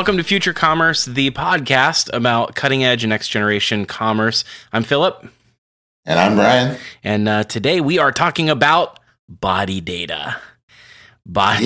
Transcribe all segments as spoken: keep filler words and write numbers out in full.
welcome to Future Commerce, the podcast about cutting-edge and next-generation commerce. I'm Philip. And I'm Brian. And uh, today we are talking about body data. Body.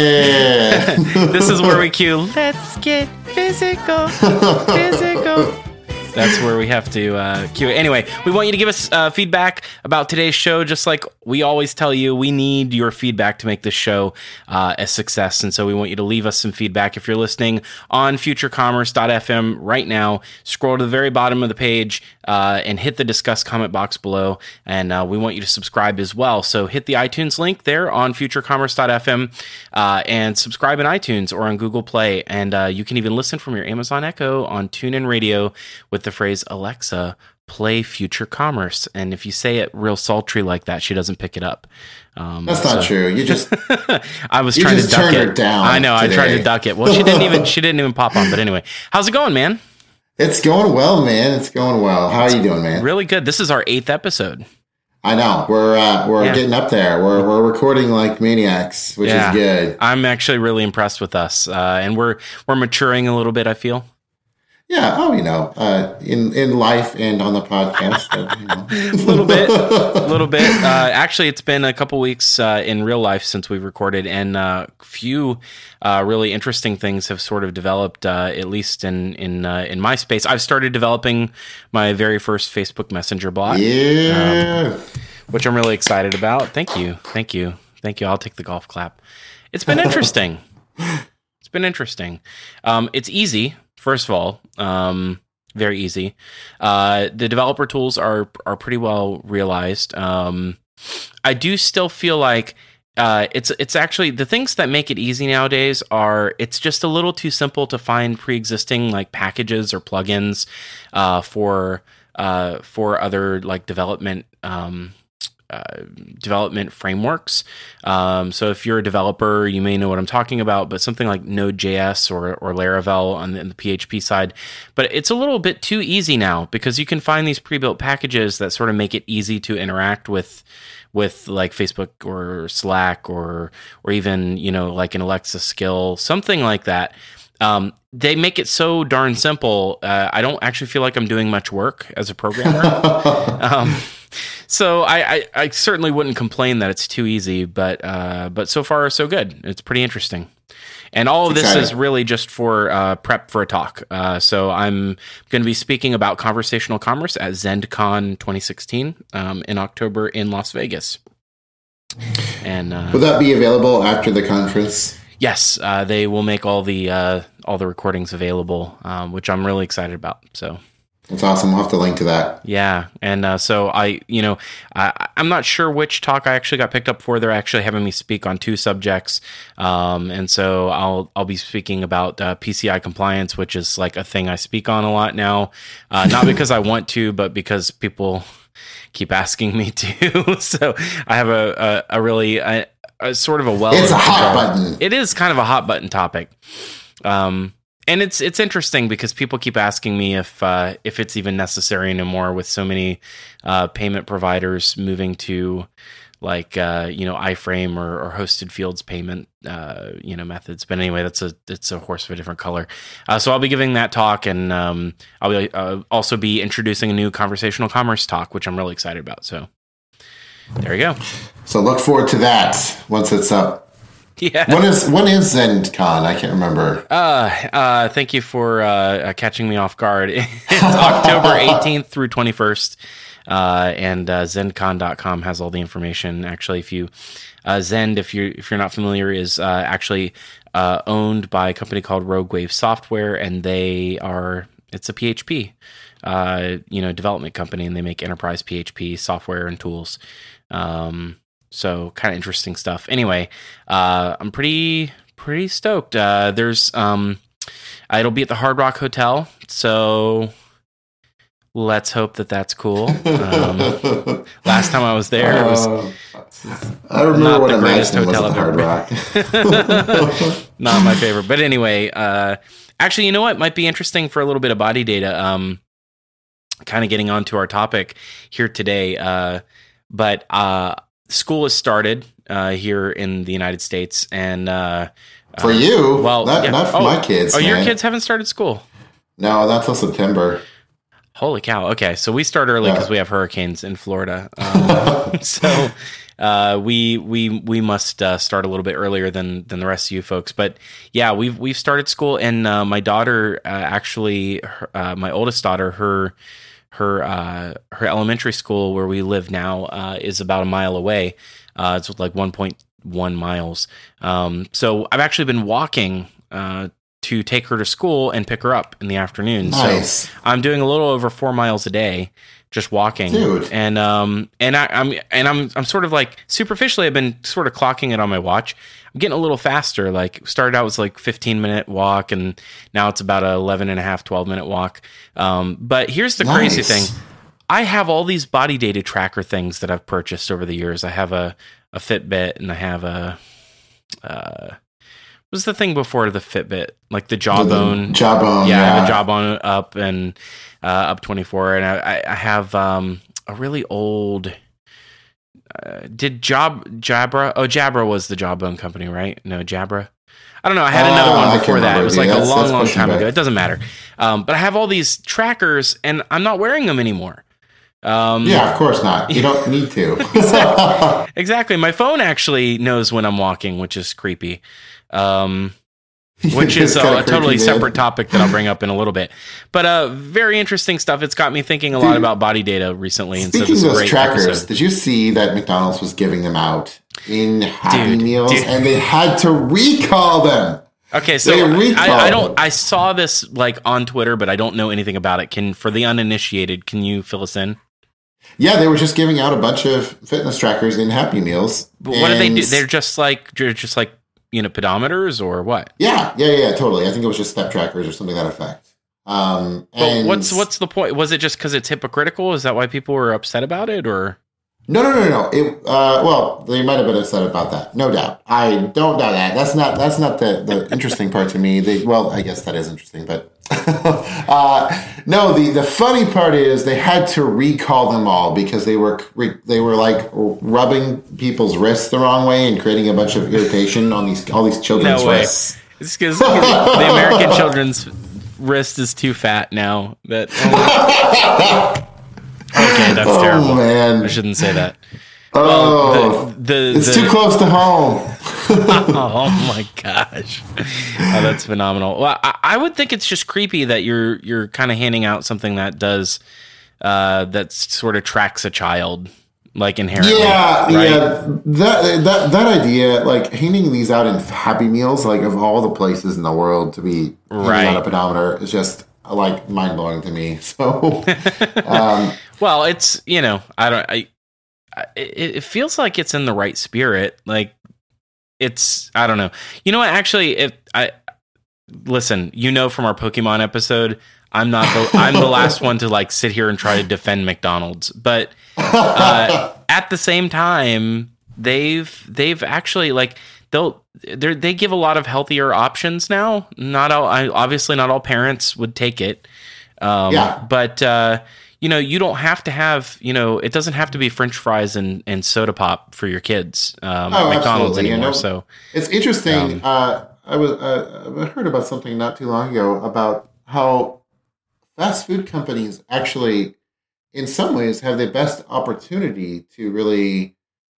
Yeah. This is where we cue, let's get physical, physical. That's where we have to uh, cue it. Anyway, we want you to give us uh, feedback about today's show. Just like we always tell you, we need your feedback to make this show uh, a success. And so we want you to leave us some feedback. If you're listening on future commerce dot f m right now, scroll to the very bottom of the page uh, and hit the discuss comment box below. And uh, we want you to subscribe as well. So hit the iTunes link there on future commerce dot f m uh, and subscribe in iTunes or on Google Play. And uh, you can even listen from your Amazon Echo on TuneIn Radio with the phrase, Alexa, play Future Commerce. And if you say it real sultry like that, she doesn't pick it up. Um, That's not so. true. You just I was you trying just to duck turned it. it down. I know. Today. I tried to duck it. Well, she didn't even she didn't even pop on. But anyway, how's it going, man? It's going well, man. It's going well. How are you doing, man? Really good. This is our eighth episode. I know. We're uh, we're Yeah. getting up there. We're we're recording like maniacs, which Yeah. is good. I'm actually really impressed with us, uh, and we're we're maturing a little bit, I feel. Yeah. Oh, you know, uh, in in life and on the podcast, uh, you know. A little bit, a little bit. Uh, actually, it's been a couple weeks uh, in real life since we've recorded, and a uh, few uh, really interesting things have sort of developed. Uh, at least in in uh, in my space, I've started developing my very first Facebook Messenger bot. Yeah. Um, which I'm really excited about. Thank you, thank you, thank you. I'll take the golf clap. It's been interesting. It's been interesting. Um, it's easy. First of all, um, very easy. Uh, the developer tools are are pretty well realized. Um, I do still feel like uh, it's it's actually the things that make it easy nowadays are it's just a little too simple to find pre-existing like packages or plugins uh, for uh, for other like development. Um, Uh, development frameworks. Um, so if you're a developer, you may know what I'm talking about, but something like Node.js or, or Laravel on the, on the P H P side. But it's a little bit too easy now because you can find these pre-built packages that sort of make it easy to interact with with like Facebook or Slack or or even, you know, like an Alexa skill, something like that. Um, they make it so darn simple. Uh, I don't actually feel like I'm doing much work as a programmer. um, so I, I, I certainly wouldn't complain that it's too easy, but uh, but so far so good. It's pretty interesting. And all of this Exciting. is really just for uh, prep for a talk. Uh, so I'm going to be speaking about conversational commerce at ZendCon twenty sixteen um, in October in Las Vegas. And uh, Will that be available after the conference? Yes, uh, they will make all the uh, all the recordings available, um, which I'm really excited about. So That's awesome. We'll have to link to that. yeah, and uh, so I, you know, I, I'm not sure which talk I actually got picked up for. They're actually having me speak on two subjects, um, and so I'll I'll be speaking about uh, P C I compliance, which is like a thing I speak on a lot now, uh, not because I want to, but because people keep asking me to. So I have a a, a really a, a sort of a well. It's a hot button. It is kind of a hot button topic. Um, and it's it's interesting because people keep asking me if uh, if it's even necessary anymore with so many uh, payment providers moving to like uh, you know iframe or, or hosted fields payment uh, you know methods. But anyway, that's a it's a horse of a different color. Uh, so I'll be giving that talk, and um, I'll be, uh, also be introducing a new conversational commerce talk, which I'm really excited about. So there you go. So look forward to that once it's up. Yeah. When is when is ZendCon? I can't remember. Uh, uh, thank you for uh, catching me off guard. It's October eighteenth through twenty-first, uh, and uh, ZendCon dot com has all the information. Actually, if you uh, Zend, if you if you're not familiar, is uh, actually uh, owned by a company called Rogue Wave Software, and they are it's a P H P, uh, you know, development company, and they make enterprise P H P software and tools. Um, So kind of interesting stuff. Anyway, uh, I'm pretty pretty stoked. Uh, there's um, it'll be at the Hard Rock Hotel, so let's hope that that's cool. Um, last time I was there, it was Uh, I remember not what the a greatest nice one was hotel at I've the ever Hard been. Rock. Not my favorite, but anyway, uh, actually, you know what might be interesting for a little bit of body data. Um, kind of getting onto our topic here today, uh, but uh, school has started uh, here in the United States, and uh, For you? Well, not, yeah. not for oh, my kids. Oh, man. your kids haven't started school? No, not till September. Holy cow. Okay, so we start early because yeah. we have hurricanes in Florida. Um, so uh, we we we must uh, start a little bit earlier than than the rest of you folks. But yeah, we've we've started school, and uh, my daughter uh, actually, her, uh, my oldest daughter, her her uh, her elementary school where we live now uh, is about a mile away. Uh, it's like one point one miles. Um, so I've actually been walking Uh, to take her to school and pick her up in the afternoon. Nice. So I'm doing a little over four miles a day, just walking. Dude. And um and I, I'm and I'm I'm sort of like superficially I've been sort of clocking it on my watch. I'm getting a little faster. Like started out was like fifteen minute walk, and now it's about a eleven and a half, twelve minute walk. Um, but here's the nice. crazy thing. I have all these body data tracker things that I've purchased over the years. I have a, a Fitbit, and I have a uh what was the thing before the Fitbit? Like the Jawbone. The Jawbone, yeah. yeah. I have a Jawbone Up and uh, Up twenty-four, and I, I have um, a really old. Uh, did Job Jabra? Oh, Jabra was the Jawbone company, right? No, Jabra. I don't know. I had another uh, one before that. It was like that's, a long, long time back. ago. It doesn't matter. Um, but I have all these trackers, and I'm not wearing them anymore. Um, yeah, of course not. You don't need to. exactly. exactly. My phone actually knows when I'm walking, which is creepy. Um, which is a, a totally separate topic that I'll bring up in a little bit. But uh, very interesting stuff. It's got me thinking a Dude, lot about body data recently. And speaking so of those trackers, episode. did you see that McDonald's was giving them out in Happy dude, Meals, dude. and they had to recall them? Okay, so I, I don't. I saw this like on Twitter, but I don't know anything about it. Can for the uninitiated, can you fill us in? Yeah, they were just giving out a bunch of fitness trackers in Happy Meals. But what do they do? They're just like they're just like. You know, pedometers or what? Yeah, yeah, yeah, totally. I think it was just step trackers or something to that effect. Um, and but what's what's the point? Was it just because it's hypocritical? Is that why people were upset about it, or? No, no, no, no. It uh, well, they might have been upset about that, no doubt. I don't doubt that. That's not that's not the, the interesting part to me. They well, I guess that is interesting, but uh, no. The, the funny part is they had to recall them all because they were they were like rubbing people's wrists the wrong way and creating a bunch of irritation on these all these children's no way. wrists. It's because the American children's wrist is too fat now. That. Oh. Okay, that's oh, terrible. Man. I shouldn't say that. Oh, well, the, the, it's the, too close to home. Oh my gosh, oh, that's phenomenal. Well, I, I would think it's just creepy that you're you're kind of handing out something that does uh, that sort of tracks a child, like inherently. Yeah, right? yeah. That that that idea, like handing these out in Happy Meals, like of all the places in the world to be handing right. out a pedometer, is just like mind blowing to me. So, um, well, it's you know, I don't, I, I, it feels like it's in the right spirit. Like it's, I don't know. You know what? Actually, if I listen, you know, from our Pokemon episode, I'm not the, I'm the last one to like sit here and try to defend McDonald's, but uh, at the same time, they've they've actually like they'll they they give a lot of healthier options now. Not all, I, obviously, not all parents would take it. Um, yeah, but uh, you know, you don't have to have you know, it doesn't have to be French fries and, and soda pop for your kids um, oh, at McDonald's absolutely. anymore. You know, so it's interesting. Um, uh, I was uh, I heard about something not too long ago about how fast food companies actually, in some ways, have the best opportunity to really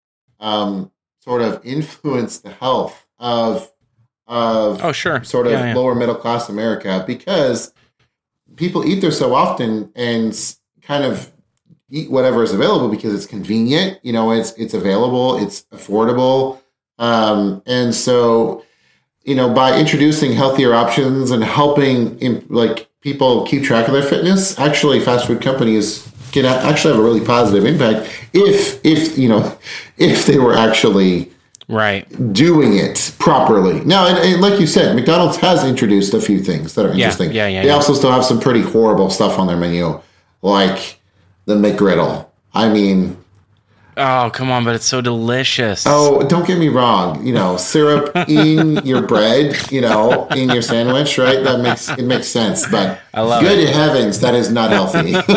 um, sort of influence the health of of oh sure sort of yeah, yeah. lower middle class America, because people eat there so often and kind of eat whatever is available because it's convenient. You know, it's it's available, it's affordable, um, and so you know, by introducing healthier options and helping in, like people keep track of their fitness, actually fast food companies can actually have a really positive impact if, if you know, if they were actually right doing it properly. Now, and, and like you said, McDonald's has introduced a few things that are interesting. Yeah, yeah, yeah, they yeah. also still have some pretty horrible stuff on their menu, like the McGriddle. I mean... Oh, come on, but it's so delicious. Oh, don't get me wrong. You know, syrup in your bread, you know, in your sandwich, right? That makes it makes sense. But I love good it. heavens, that is not healthy. All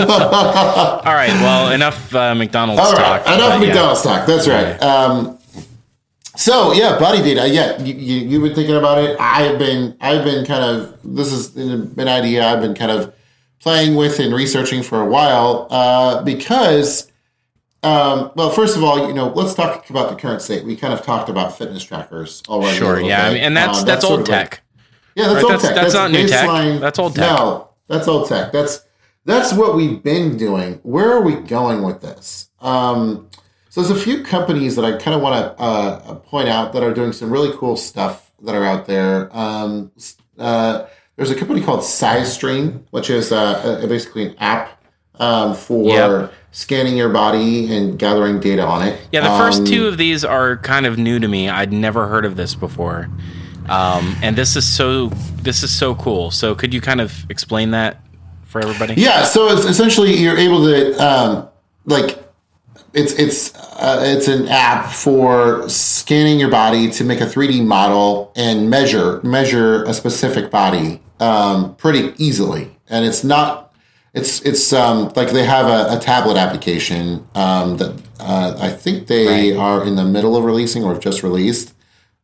right, well, enough uh, McDonald's All right, talk. enough but, McDonald's yeah. talk. That's right. Um, So yeah, body data. Yeah, you, you you've been thinking about it. I've been I've been kind of this is an idea I've been kind of playing with and researching for a while uh, because. Um, well, first of all, you know, let's talk about the current state. We kind of talked about fitness trackers already. Sure, yeah, I mean, and that's um, that's, that's old tech. Like, yeah, that's right? old that's, tech. That's, that's not new baseline, tech. That's old tech. No, that's old tech. That's that's what we've been doing. Where are we going with this? Um, so there's a few companies that I kind of want to uh, point out that are doing some really cool stuff that are out there. Um, uh, there's a company called SizeStream, which is uh, basically an app um, for. Yep. Scanning your body and gathering data on it. Yeah, the first um, two of these are kind of new to me. I'd never heard of this before, um, and this is so this is so cool. So, could you kind of explain that for everybody? Yeah. So, it's essentially you're able to um, like it's it's uh, it's an app for scanning your body to make a three D model and measure measure a specific body um, pretty easily, and it's not. It's it's um, like they have a, a tablet application um, that uh, I think they right. are in the middle of releasing or have just released.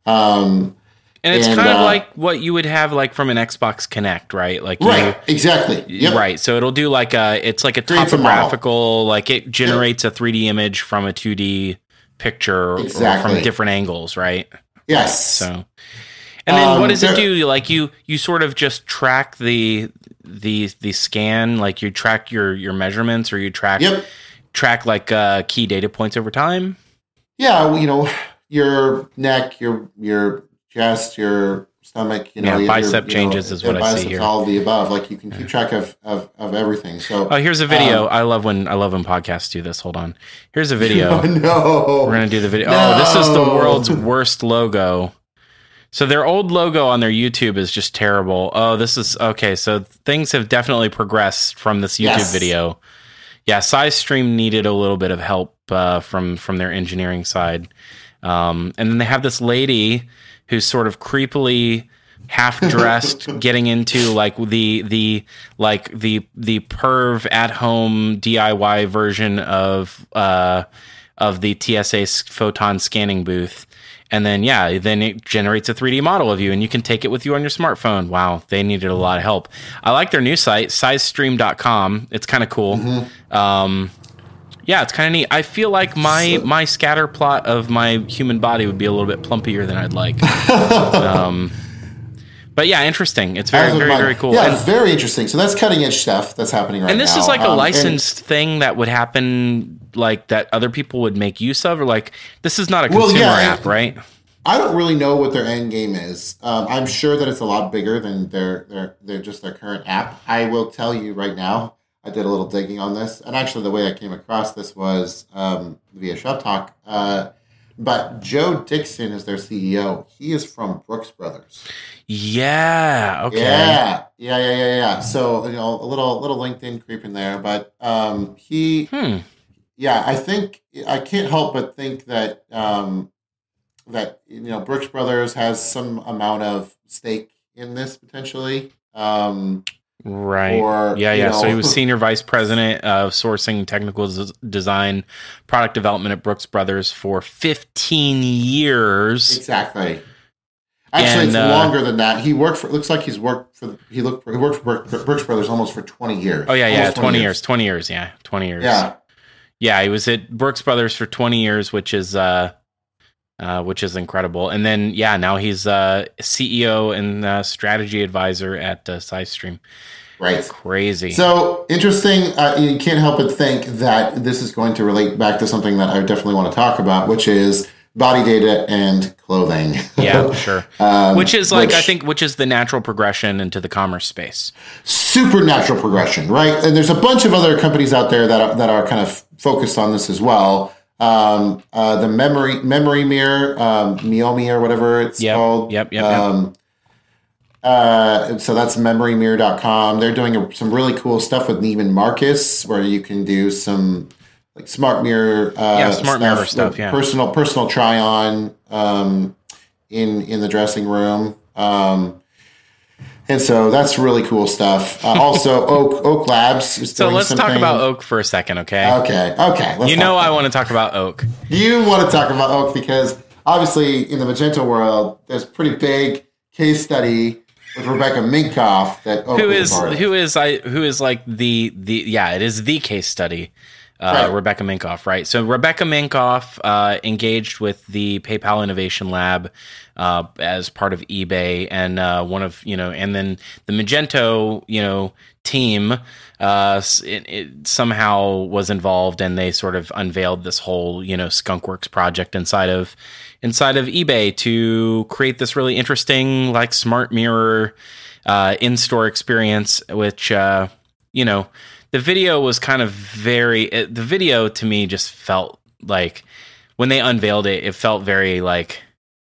Um, and it's and, kind of uh, like what you would have like from an Xbox Kinect, right? Like right, you, exactly. Yep. Right. So it'll do like a it's like a Creates topographical, a like it generates yep. a three D image from a two D picture exactly. or from different angles, right? Yes. So. And then um, what does it do? Like you, you sort of just track the the the scan, like you track your, your measurements, or you track yep. track like uh, key data points over time. Yeah, well, you know, your neck, your your chest, your stomach, you know, yeah, bicep your, changes you know, is what I see here. All of the above, like you can keep track of of, of everything. So, oh, here's a video. Um, I love when I love when podcasts do this. Hold on, here's a video. Oh, no, we're gonna do the video. No. Oh, this is the world's worst logo. So their old logo on their YouTube is just terrible. Oh, this is okay. So things have definitely progressed from this YouTube yes. video. Yeah, SizeStream needed a little bit of help uh, from from their engineering side, um, and then they have this lady who's sort of creepily half dressed, getting into like the the like the the perv at home D I Y version of uh, of the T S A photon scanning booth. And then, yeah, then it generates a three D model of you, and you can take it with you on your smartphone. Wow, they needed a lot of help. I like their new site, sizestream dot com. It's kind of cool. Mm-hmm. Um, yeah, it's kind of neat. I feel like my my scatter plot of my human body would be a little bit plumpier than I'd like. um, but yeah, interesting. It's very, very, very cool. Yeah, and, it's very interesting. So that's cutting edge stuff that's happening right now. And this now. is like a um, licensed and, thing that would happen, like that other people would make use of, or like this is not a consumer well, yeah, app, right? I don't really know what their end game is. Um, I'm sure that it's a lot bigger than their their their just their current app. I will tell you right now. I did a little digging on this, and actually, the way I came across this was um, via Shop Talk. Uh, but Joe Dixon is their C E O. He is from Brooks Brothers. Yeah. Okay. Yeah. Yeah. Yeah. Yeah. Yeah. So you know, a little little LinkedIn creep in there, but um, he. Hmm. Yeah, I think I can't help but think that um, that you know Brooks Brothers has some amount of stake in this potentially. Um, Right. Or, yeah, yeah. You know, so he was senior vice president of sourcing, technical z- design, product development at Brooks Brothers for fifteen years. Exactly. Actually, and, it's uh, longer than that. He worked for. It looks like he's worked for. He looked. For, he worked for Brooks Brothers almost for twenty years. Oh yeah, yeah, almost twenty, twenty years. years. Twenty years. Yeah, twenty years. Yeah. Yeah, he was at Brooks Brothers for twenty years, which is uh, uh, which is incredible. And then yeah, now he's uh, C E O and uh, strategy advisor at uh, SizeStream. Right. Crazy. So interesting. Uh, you can't help but think that this is going to relate back to something that I definitely want to talk about, which is body data and clothing. Yeah, sure. um, which is like, which, I think, which is the natural progression into the commerce space. Supernatural progression, right? And there's a bunch of other companies out there that are, that are kind of focused on this as well. Um, uh, the memory memory mirror, um, Miomi or whatever it's yep, called. Yep, yep, um, yep. Uh, so that's memory mirror dot com. They're doing a, some really cool stuff with Neiman Marcus, where you can do some like smart mirror, uh, yeah, smart stuff, mirror stuff, yeah, personal personal try on um, in in the dressing room, um, and so that's really cool stuff. Uh, also, Oak Oak Labs is so doing let's something. talk about Oak for a second, okay? Okay, okay. You know I want to talk about Oak. You want to talk about Oak because obviously in the Magento world, there's a pretty big case study with Rebecca Minkoff that Oak who was is a part of. who is I who is like the the yeah it is the case study. Uh, Right. Rebecca Minkoff, right? So Rebecca Minkoff uh, engaged with the PayPal Innovation Lab uh, as part of eBay, and uh, one of you know, and then the Magento you know team uh, it, it somehow was involved, and they sort of unveiled this whole you know Skunkworks project inside of inside of eBay to create this really interesting like smart mirror uh, in-store experience, which uh, you know. The video was kind of very, it, the video to me just felt like when they unveiled it, it felt very like,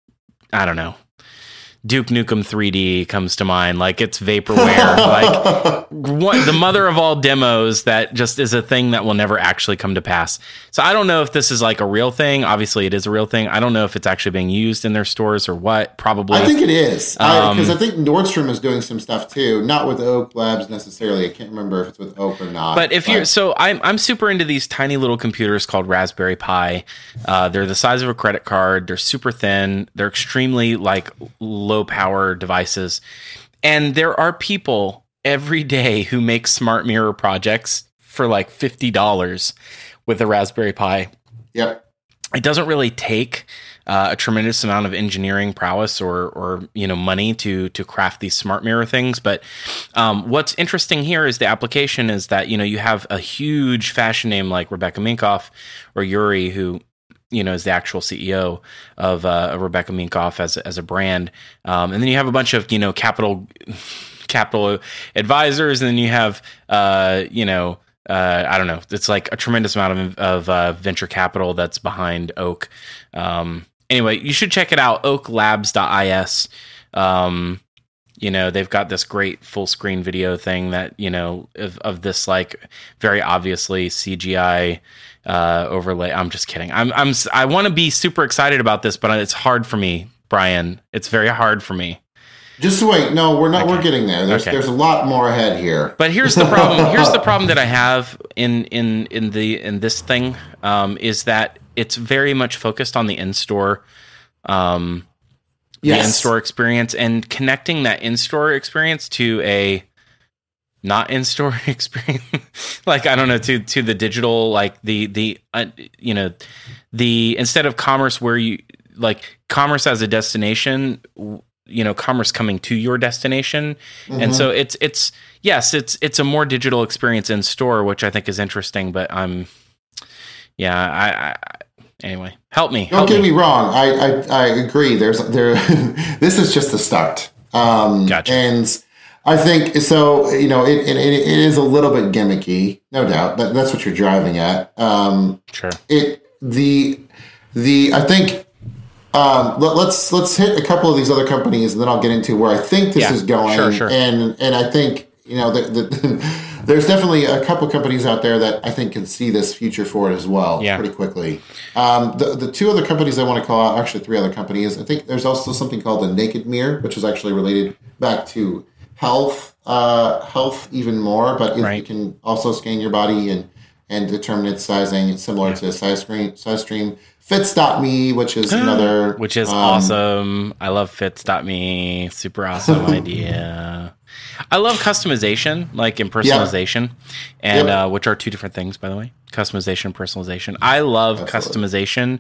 I don't know, Duke Nukem three D comes to mind. Like it's vaporware, like what, the mother of all demos that just is a thing that will never actually come to pass. So I don't know if this is like a real thing. Obviously it is a real thing. I don't know if it's actually being used in their stores or what. Probably. I think it is. Um, Because I, I think Nordstrom is doing some stuff too. Not with Oak Labs necessarily. I can't remember if it's with Oak or not. But if you're, so I'm, I'm super into these tiny little computers called Raspberry Pi. Uh, they're the size of a credit card. They're super thin. They're extremely like low power devices. And there are people every day who make smart mirror projects for like fifty dollars with a Raspberry Pi. Yep. It doesn't really take uh, a tremendous amount of engineering prowess or, or you know, money to to craft these smart mirror things. But um, what's interesting here is the application is that you know you have a huge fashion name like Rebecca Minkoff or Yuri, who you know is the actual C E O of, uh, of Rebecca Minkoff as as a brand, um, and then you have a bunch of you know capital capital advisors, and then you have uh, you know. Uh, I don't know. It's like a tremendous amount of, of uh, venture capital that's behind Oak. Um, anyway, you should check it out. oak labs dot is. Um, you know, they've got this great full screen video thing that, you know, of, of this like very obviously C G I uh, overlay. I'm just kidding. I'm, I'm, I want to be super excited about this, but it's hard for me, Brian. It's very hard for me. Just wait. No, we're not. Okay. We're getting there. There's Okay. there's a lot more ahead here. But here's the problem. Here's the problem that I have in in in the in this thing um, is that it's very much focused on the in-store, um, Yes. the in-store experience, and connecting that in-store experience to a not in-store experience. Like I don't know to to the digital, like the the uh, you know the instead of commerce where you like commerce as a destination. You know, commerce coming to your destination. Mm-hmm. And so it's, it's, yes, it's, it's a more digital experience in store, which I think is interesting, but I'm, yeah, I, I anyway, help me. Don't help get me. me wrong. I, I, I agree. There's there, this is just the start. Um, Gotcha. And I think, so, you know, it, it, it is a little bit gimmicky, no doubt. That, that's what you're driving at. Um, Sure. It, the, the, I think, Um, let, let's let's hit a couple of these other companies, and then I'll get into where I think this Yeah, is going. sure, sure. And and I think you know the, the, there's definitely a couple of companies out there that I think can see this future for it as well, Yeah. pretty quickly. Um, the the two other companies I want to call out, actually three other companies. I think there's also something called the Naked Mirror, which is actually related back to health, uh, health even more, but it, Right. it can also scan your body and and determine its sizing. It's similar to SizeStream. SizeStream. Fits dot me, which is another... Which is um, awesome. I love fits dot me. Super awesome idea. I love customization, like in personalization, and Yep. uh, which are two different things, by the way. Customization and personalization. I love Absolutely. customization,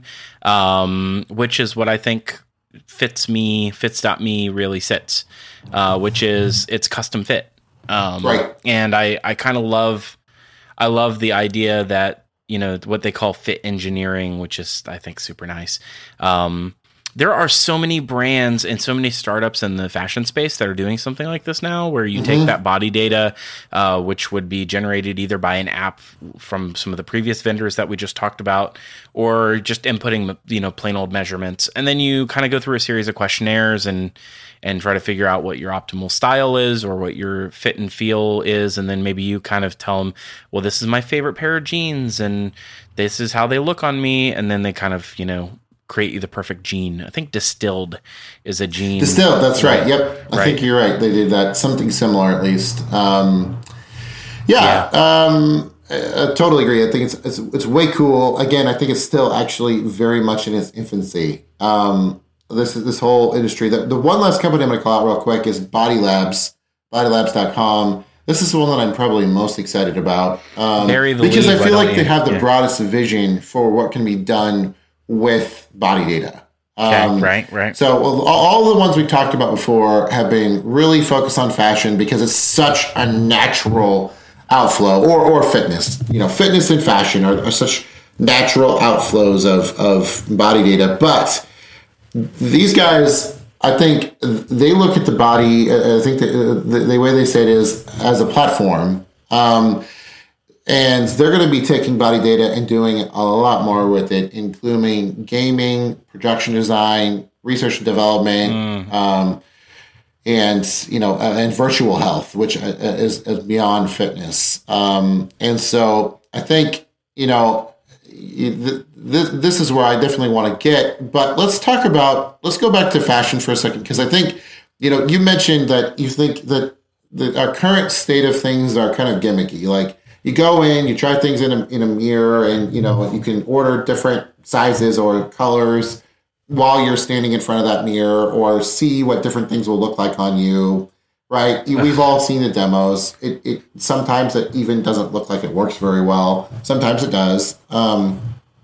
um, which is what I think fits me, fits dot me really sits, uh, which is it's custom fit. Um, Right. And I, I kind of love, I love the idea that, you know, what they call fit engineering, which is, I think, super nice. Um, there are so many brands and so many startups in the fashion space that are doing something like this now, where you Mm-hmm. take that body data, uh, which would be generated either by an app from some of the previous vendors that we just talked about, or just inputting, you know, plain old measurements. And then you kind of go through a series of questionnaires and and try to figure out what your optimal style is or what your fit and feel is. And then maybe you kind of tell them, well, this is my favorite pair of jeans and this is how they look on me. And then they kind of, you know, create you the perfect jean. I think Distilled is a jean. Distilled, that's right. Yep. I Right. think you're right. They did that. Something similar, at least. Um, yeah. Yeah. Um, I totally agree. I think it's, it's it's way cool. Again, I think it's still actually very much in its infancy. Um, this this whole industry. The, the one last company I'm going to call out real quick is Body Labs, body labs dot com. This is the one that I'm probably most excited about um, because lead, I feel like they you? have the yeah. broadest vision for what can be done with body data. Um, okay, right, right. So all, all the ones we talked about before have been really focused on fashion because it's such a natural outflow, or or fitness. You know, fitness and fashion are, are such natural outflows of of body data. But these guys, I think they look at the body. I think the, the, the way they say it is as a platform. Um, And they're going to be taking body data and doing a lot more with it, including gaming, production design, research and development, mm. um, and you know, uh, and virtual health, which is, is beyond fitness. Um, and so, I think you know, th- th- this is where I definitely want to get. But let's talk about. Let's go back to fashion for a second, because I think you know, you mentioned that you think that the, our current state of things are kind of gimmicky, like. You go in, you try things in a, in a mirror, and you know you can order different sizes or colors while you're standing in front of that mirror, or see what different things will look like on you. Right? We've all seen the demos. It, it sometimes it even doesn't look like it works very well. Sometimes it does. Um,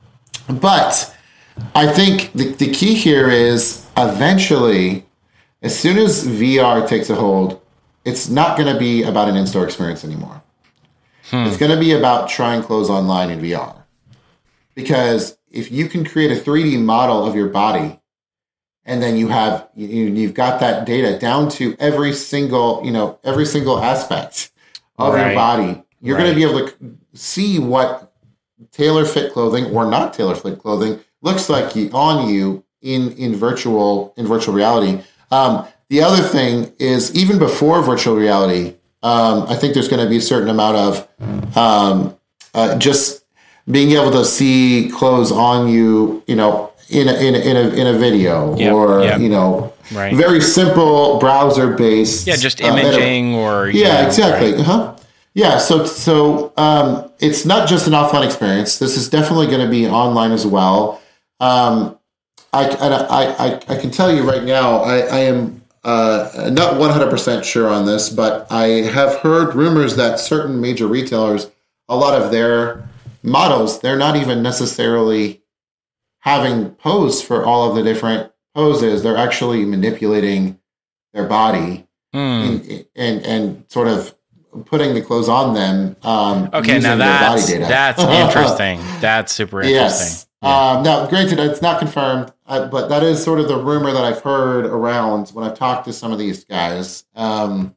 but I think the the key here is eventually, as soon as V R takes a hold, it's not going to be about an in-store experience anymore. Hmm. It's going to be about trying clothes online in V R. Because if you can create a three D model of your body, and then you have, you, you've got that data down to every single, you know, every single aspect of right. your body, you're right. going to be able to see what tailor fit clothing or not tailor fit clothing looks like on you in, in virtual, in virtual reality. Um, the other thing is, even before virtual reality, Um, I think there's going to be a certain amount of um, uh, just being able to see clothes on you, you know, in a, in a, in a, in a video yep, or, yep. you know, right. very simple browser based. Yeah, just imaging uh, or. Yeah, know, exactly. Right. Uh-huh. Yeah, so so um, it's not just an offline experience. This is definitely going to be online as well. Um, I, I, I, I can tell you right now, I, I am. Uh, not one hundred percent sure on this, but I have heard rumors that certain major retailers, a lot of their models, they're not even necessarily having pose for all of the different poses. They're actually manipulating their body mm. in, and and sort of putting the clothes on them. Um, okay, now that's that's interesting. That's super interesting. Yes. Yeah. Um, now, granted, it's not confirmed, uh, but that is sort of the rumor that I've heard around when I've talked to some of these guys. Um,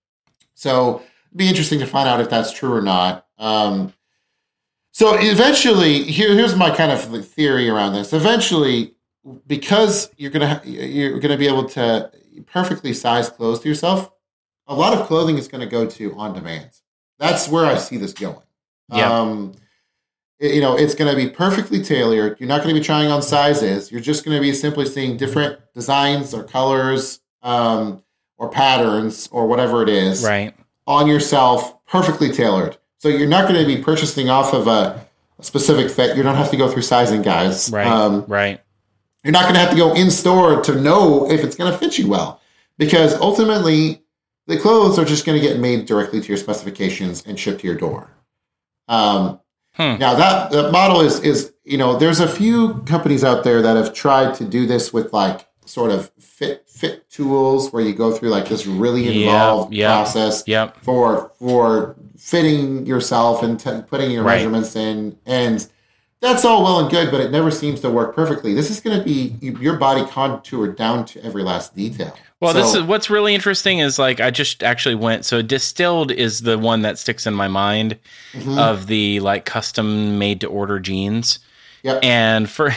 so it'd be interesting to find out if that's true or not. Um, so eventually, here, here's my kind of theory around this. Eventually, because you're gonna ha- you're gonna be able to perfectly size clothes to yourself, a lot of clothing is going to go to on demand. That's where I see this going. Yeah. Um, You know, it's going to be perfectly tailored. You're not going to be trying on sizes. You're just going to be simply seeing different designs or colors um, or patterns or whatever it is right. on yourself, perfectly tailored. So you're not going to be purchasing off of a, a specific fit. You don't have to go through sizing guides. Right, um, right. You're not going to have to go in store to know if it's going to fit you well, because ultimately the clothes are just going to get made directly to your specifications and shipped to your door. Um, Hmm. Now that the model is, is, you know, there's a few companies out there that have tried to do this with like sort of fit, fit tools where you go through like this really involved yep, yep, process yep. for, for fitting yourself and t- putting your right. measurements in. And that's all well and good, but it never seems to work perfectly. This is going to be your body contoured down to every last detail. Well, so, this is what's really interesting is like I just actually went. So Distilled is the one that sticks in my mind mm-hmm. of the like custom made to order jeans. Yep. And for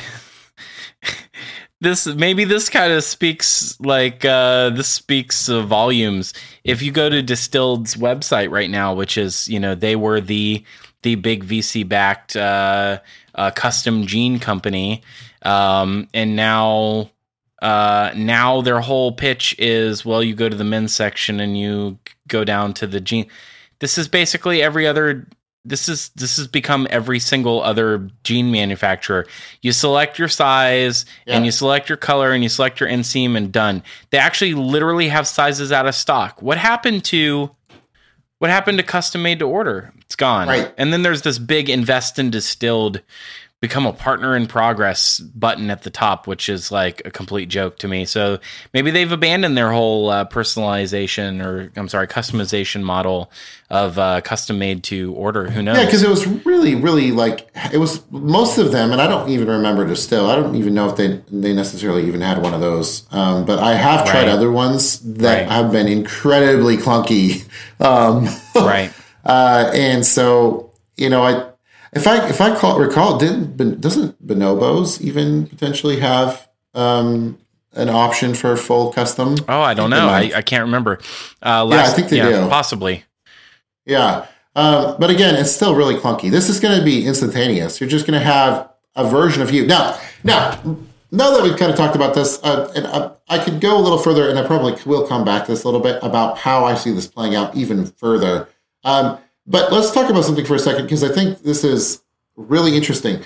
this, maybe this kind of speaks like uh, this speaks uh, volumes. If you go to Distilled's website right now, which is, you know, they were the the big V C backed uh, uh, custom jean company, um, and now. Uh, now their whole pitch is, well, you go to the men's section and you go down to the jean. This is basically every other this is this has become every single other jean manufacturer. You select your size yeah. and you select your color and you select your inseam and done. They actually literally have sizes out of stock. What happened to what happened to custom made to order? It's gone. Right. And then there's this big invest in distilled, become a partner in progress button at the top, which is like a complete joke to me. So maybe they've abandoned their whole uh, personalization or I'm sorry, customization model of uh, custom made to order. Who knows? Yeah, because it was really, really like it was most of them, and I don't even remember Distill. I don't even know if they they necessarily even had one of those. Um, but I have tried right. other ones that right. have been incredibly clunky. Um, right. Uh, and so you know, I. If I if I call, recall, didn't doesn't Bonobos even potentially have um, an option for full custom? Oh, I don't know. I, I can't remember. Uh, last, yeah, I think they yeah, do. Possibly. Yeah, um, but again, it's still really clunky. This is going to be instantaneous. You're just going to have a version of you. Now, now, now that we've kind of talked about this, uh, and uh, I could go a little further, and I probably will come back to this a little bit about how I see this playing out even further. Um, But let's talk about something for a second, because I think this is really interesting.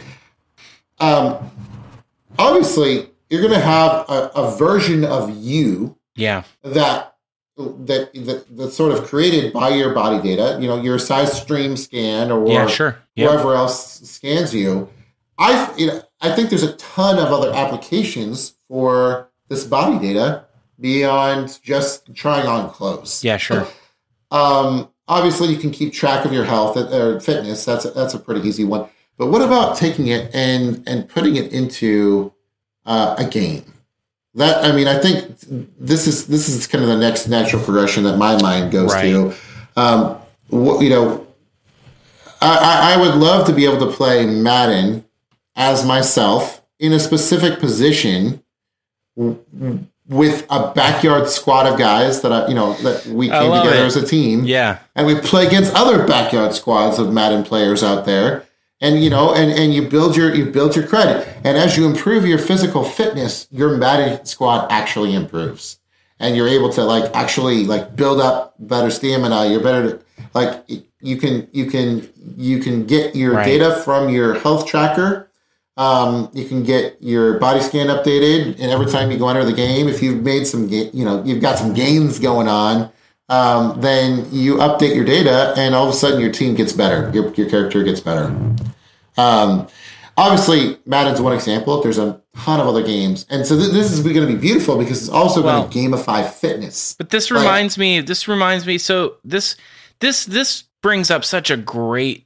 Um, obviously, you're going to have a, a version of you yeah. that, that that that's sort of created by your body data. You know, your size stream scan or yeah, sure. yep. whoever else scans you. I you know, I think there's a ton of other applications for this body data beyond just trying on clothes. Yeah, sure. Um, Obviously, you can keep track of your health or fitness. That's a, that's a pretty easy one. But what about taking it and and putting it into uh, a game? That I mean, I think this is this is kind of the next natural progression that my mind goes right. to. Um, what, you know, I, I would love to be able to play Madden as myself in a specific position with a backyard squad of guys that I, you know, that we came together it. as a team. Yeah. And we play against other backyard squads of Madden players out there. And, you know, and, and you build your, you build your credit. And as you improve your physical fitness, your Madden squad actually improves. And you're able to like actually like build up better stamina. You're better to, like you can, you can, you can get your right. data from your health tracker. Um, you can get your body scan updated, and every time you go enter the game, if you've made some, ga- you know, you've got some gains going on, um, then you update your data, and all of a sudden your team gets better. Your your character gets better. Um, obviously, Madden's one example. There's a ton of other games, and so th- this is going to be beautiful because it's also well, going to gamify fitness. But this reminds like, me. This reminds me. So this this this brings up such a great.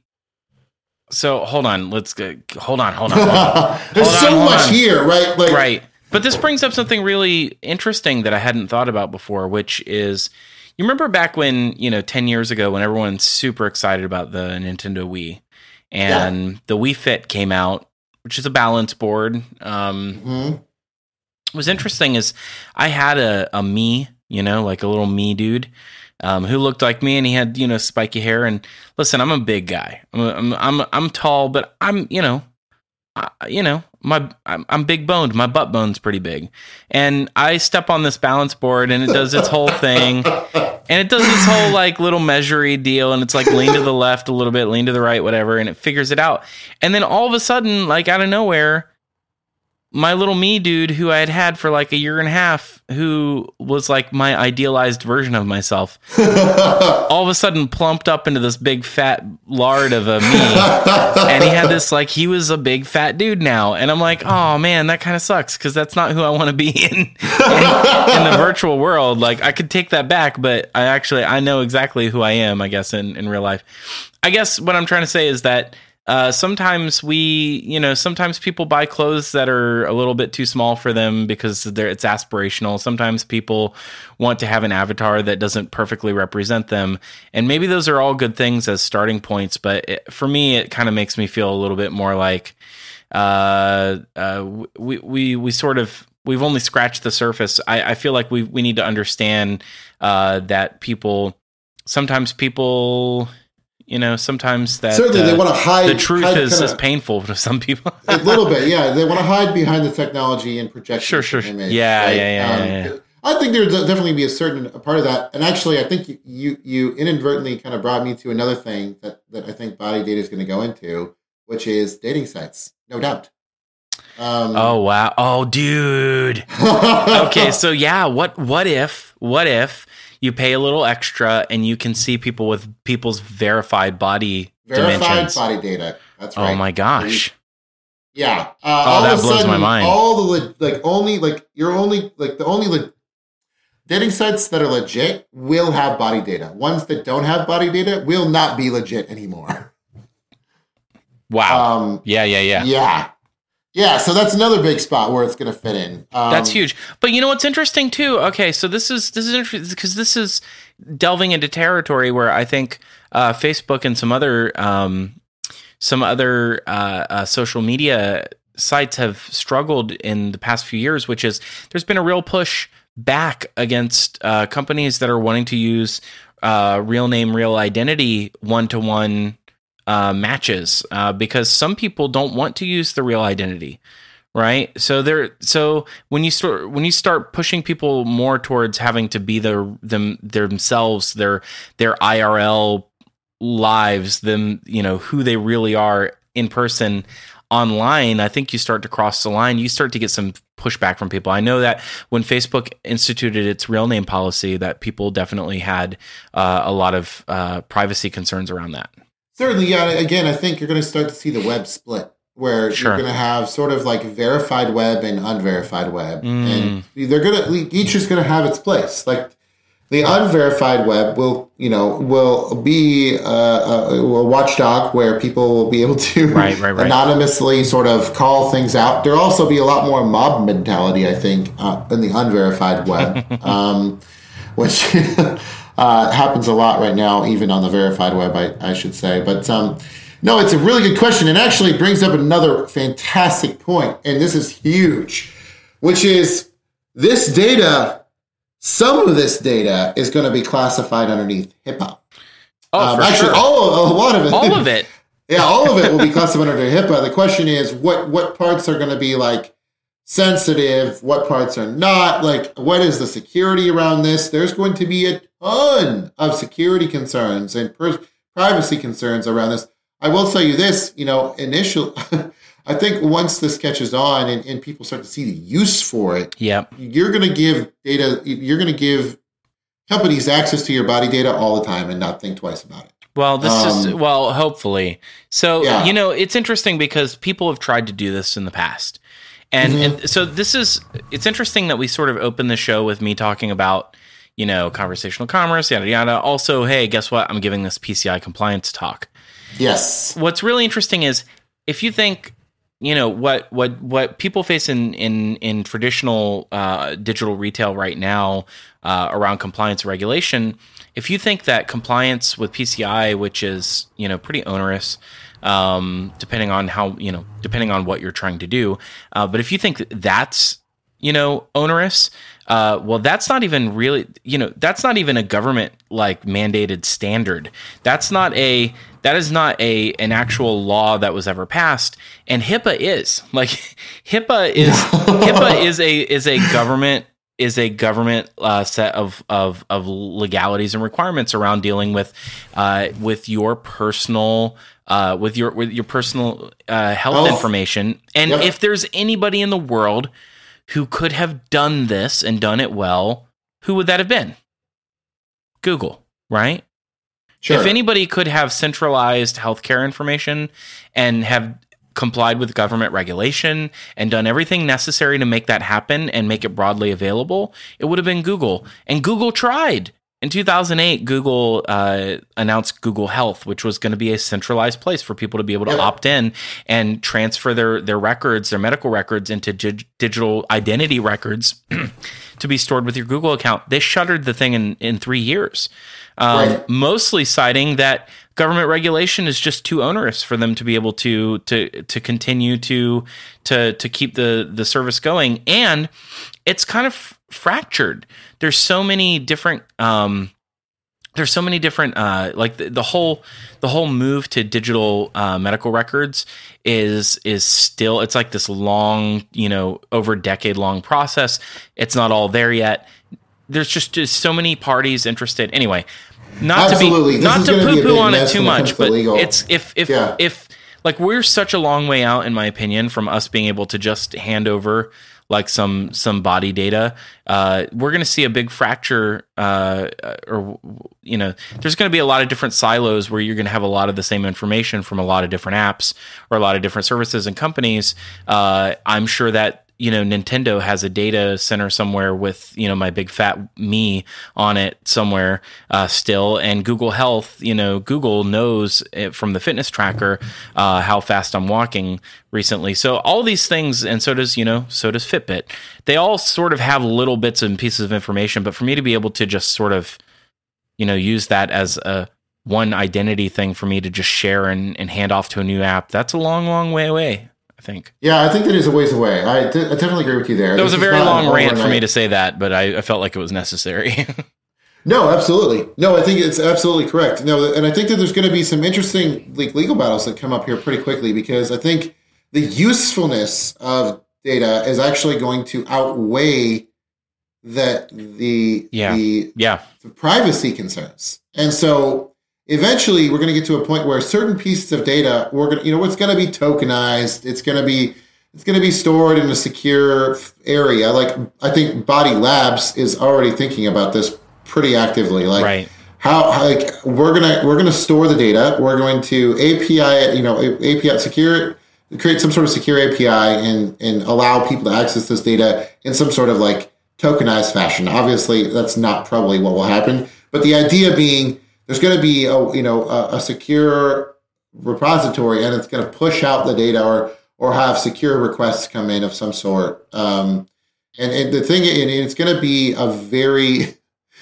So hold on, let's go. Hold on, hold on. Hold on. There's hold so on, much on. here, right? Like, right. But this brings up something really interesting that I hadn't thought about before, which is, you remember back when, you know, ten years ago when everyone's super excited about the Nintendo Wii and yeah. the Wii Fit came out, which is a balance board. Um, mm-hmm. What was interesting is I had a, a me, you know, like a little me dude. Um, who looked like me, and he had, you know, spiky hair. And listen, I'm a big guy. I'm a, I'm I'm I'm tall, but I'm, you know, I, you know, my I'm, I'm big boned. My butt bone's pretty big, and I step on this balance board, and it does its whole thing, and it does this whole like little measury deal, and it's like lean to the left a little bit, lean to the right, whatever, and it figures it out. And then all of a sudden, like out of nowhere, my little me dude who I had had for like a year and a half, who was like my idealized version of myself, all of a sudden plumped up into this big fat lard of a me. And he had this, like, he was a big fat dude now. And I'm like, oh man, that kind of sucks, because that's not who I want to be in, in in the virtual world. Like, I could take that back, but I actually, I know exactly who I am, I guess, in, in real life. I guess what I'm trying to say is that Uh, sometimes we, you know, sometimes people buy clothes that are a little bit too small for them because they're, it's aspirational. Sometimes people want to have an avatar that doesn't perfectly represent them. And maybe those are all good things as starting points. But it, for me, it kind of makes me feel a little bit more like uh, uh, we, we, we sort of, we've only scratched the surface. I, I feel like we, we need to understand uh, that people, sometimes people... You know, sometimes that certainly uh, they want to hide. The truth hide is, kinda, is painful to some people. A little bit, yeah. They want to hide behind the technology and project. Sure, sure. Image, yeah, right? yeah, yeah, um, yeah, yeah. I think there'd definitely be a certain a part of that. And actually, I think you, you, you inadvertently kind of brought me to another thing that, that I think body data is going to go into, which is dating sites, no doubt. Um, oh, wow. Oh, dude. Okay, so yeah, what what if, what if you pay a little extra and you can see people with people's verified body verified dimensions? Body data. That's right. Oh my gosh. Yeah. Uh, oh, all that of a blows sudden, my mind. All the le- like only like you're only like the only le- dating sites that are legit will have body data. Ones that don't have body data will not be legit anymore. Wow. Um, yeah, yeah, yeah. Yeah. Yeah, so that's another big spot where it's going to fit in. Um, That's huge. But you know what's interesting too? Okay, so this is this is interesting because this is delving into territory where I think uh, Facebook and some other um, some other uh, uh, social media sites have struggled in the past few years, which is there's been a real push back against uh, companies that are wanting to use uh, real name, real identity one-to-one uh, matches uh, because some people don't want to use the real identity. Right. So there. So when you start when you start pushing people more towards having to be their them themselves, their their I R L lives, them, you know, who they really are in person online, I think you start to cross the line. You start to get some pushback from people. I know that when Facebook instituted its real name policy, that people definitely had uh, a lot of uh, privacy concerns around that. Certainly, yeah. Again, I think you're going to start to see the web split, where sure. you're going to have sort of like verified web and unverified web, mm. and they're going to each is going to have its place. Like the unverified web will, you know, will be a, a, a watchdog where people will be able to right, right, right. anonymously sort of call things out. There'll also be a lot more mob mentality, I think, uh, in the unverified web, um, which. Uh, happens a lot right now, even on the verified web, I, I should say. But um, no, it's a really good question, and actually brings up another fantastic point, and this is huge, which is this data, some of this data is going to be classified underneath HIPAA. Oh, um, for actually, sure. all, a lot of it. All of it. Yeah, all of it will be classified under HIPAA. The question is, what what parts are going to be like sensitive, what parts are not, like what is the security around this? There's going to be a ton of security concerns and per- privacy concerns around this. I will tell you this, you know, initial, I think once this catches on and, and people start to see the use for it, yep. you're going to give data, you're going to give companies access to your body data all the time and not think twice about it. Well, this um, is, well, hopefully. So, yeah. you know, it's interesting because people have tried to do this in the past. And, mm-hmm. and so this is, it's interesting that we sort of open the show with me talking about, you know, conversational commerce, yada, yada. Also, hey, guess what? I'm giving this P C I compliance talk. Yes. What's really interesting is if you think, you know, what what what people face in in, in traditional uh, digital retail right now uh, around compliance regulation, if you think that compliance with P C I, which is, you know, pretty onerous, um, depending on how, you know, depending on what you're trying to do. Uh, but if you think that's, you know, onerous, uh, well, that's not even really, you know, that's not even a government like mandated standard. That's not a, that is not a, an actual law that was ever passed. And HIPAA is like HIPAA is, HIPAA is a, is a government is a government uh, set of, of, of legalities and requirements around dealing with, uh, with your personal, uh, with your, with your personal, uh, health oh. information. And yep. if there's anybody in the world who could have done this and done it well, who would that have been? Google, right? Sure. If anybody could have centralized healthcare information and have complied with government regulation and done everything necessary to make that happen and make it broadly available, it would have been Google. And Google tried. In two thousand eight, Google uh, announced Google Health, which was going to be a centralized place for people to be able to yep. opt in and transfer their, their records, their medical records into dig- digital identity records to be stored with your Google account. They shuttered the thing in, in three years, um, right. mostly citing that government regulation is just too onerous for them to be able to to to continue to to to keep the the service going, and it's kind of fractured. There's so many different um, there's so many different uh, like the, the whole the whole move to digital uh, medical records is is still, it's like this long, you know, over decade long process. It's not all there yet. there's just, just so many parties interested. Anyway, not Absolutely. to be not to poo poo on it too much, it but legal. it's if if yeah. if like we're such a long way out, in my opinion, from us being able to just hand over like some some body data. Uh, we're going to see a big fracture, uh, or you know, there's going to be a lot of different silos where you're going to have a lot of the same information from a lot of different apps or a lot of different services and companies. Uh, I'm sure that, you know, Nintendo has a data center somewhere with, you know, my big fat me on it somewhere uh, still. And Google Health, you know, Google knows it from the fitness tracker uh, how fast I'm walking recently. So all these things, and so does, you know, so does Fitbit. They all sort of have little bits and pieces of information. But for me to be able to just sort of, you know, use that as a one identity thing for me to just share and, and hand off to a new app, that's a long, long way away. Think. Yeah, I think that is a ways away. I, d- I definitely agree with you there. That was this a very long rant overnight. for me to say that, but I, I felt like it was necessary. No, absolutely. No, I think it's absolutely correct. No, and I think that there's going to be some interesting like, legal battles that come up here pretty quickly, because I think the usefulness of data is actually going to outweigh that the yeah. the, yeah. the privacy concerns. And so eventually we're going to get to a point where certain pieces of data, we're going to, you know, it's going to be tokenized. It's going to be, it's going to be stored in a secure area. Like I think Body Labs is already thinking about this pretty actively. Like right. how, how like we're going to, we're going to store the data. We're going to A P I it, you know, A P I secure, create some sort of secure A P I and, and allow people to access this data in some sort of like tokenized fashion. Obviously that's not probably what will happen, but the idea being, there's going to be a you know a, a secure repository, and it's going to push out the data or or have secure requests come in of some sort. Um, and, and the thing, and it's going to be a very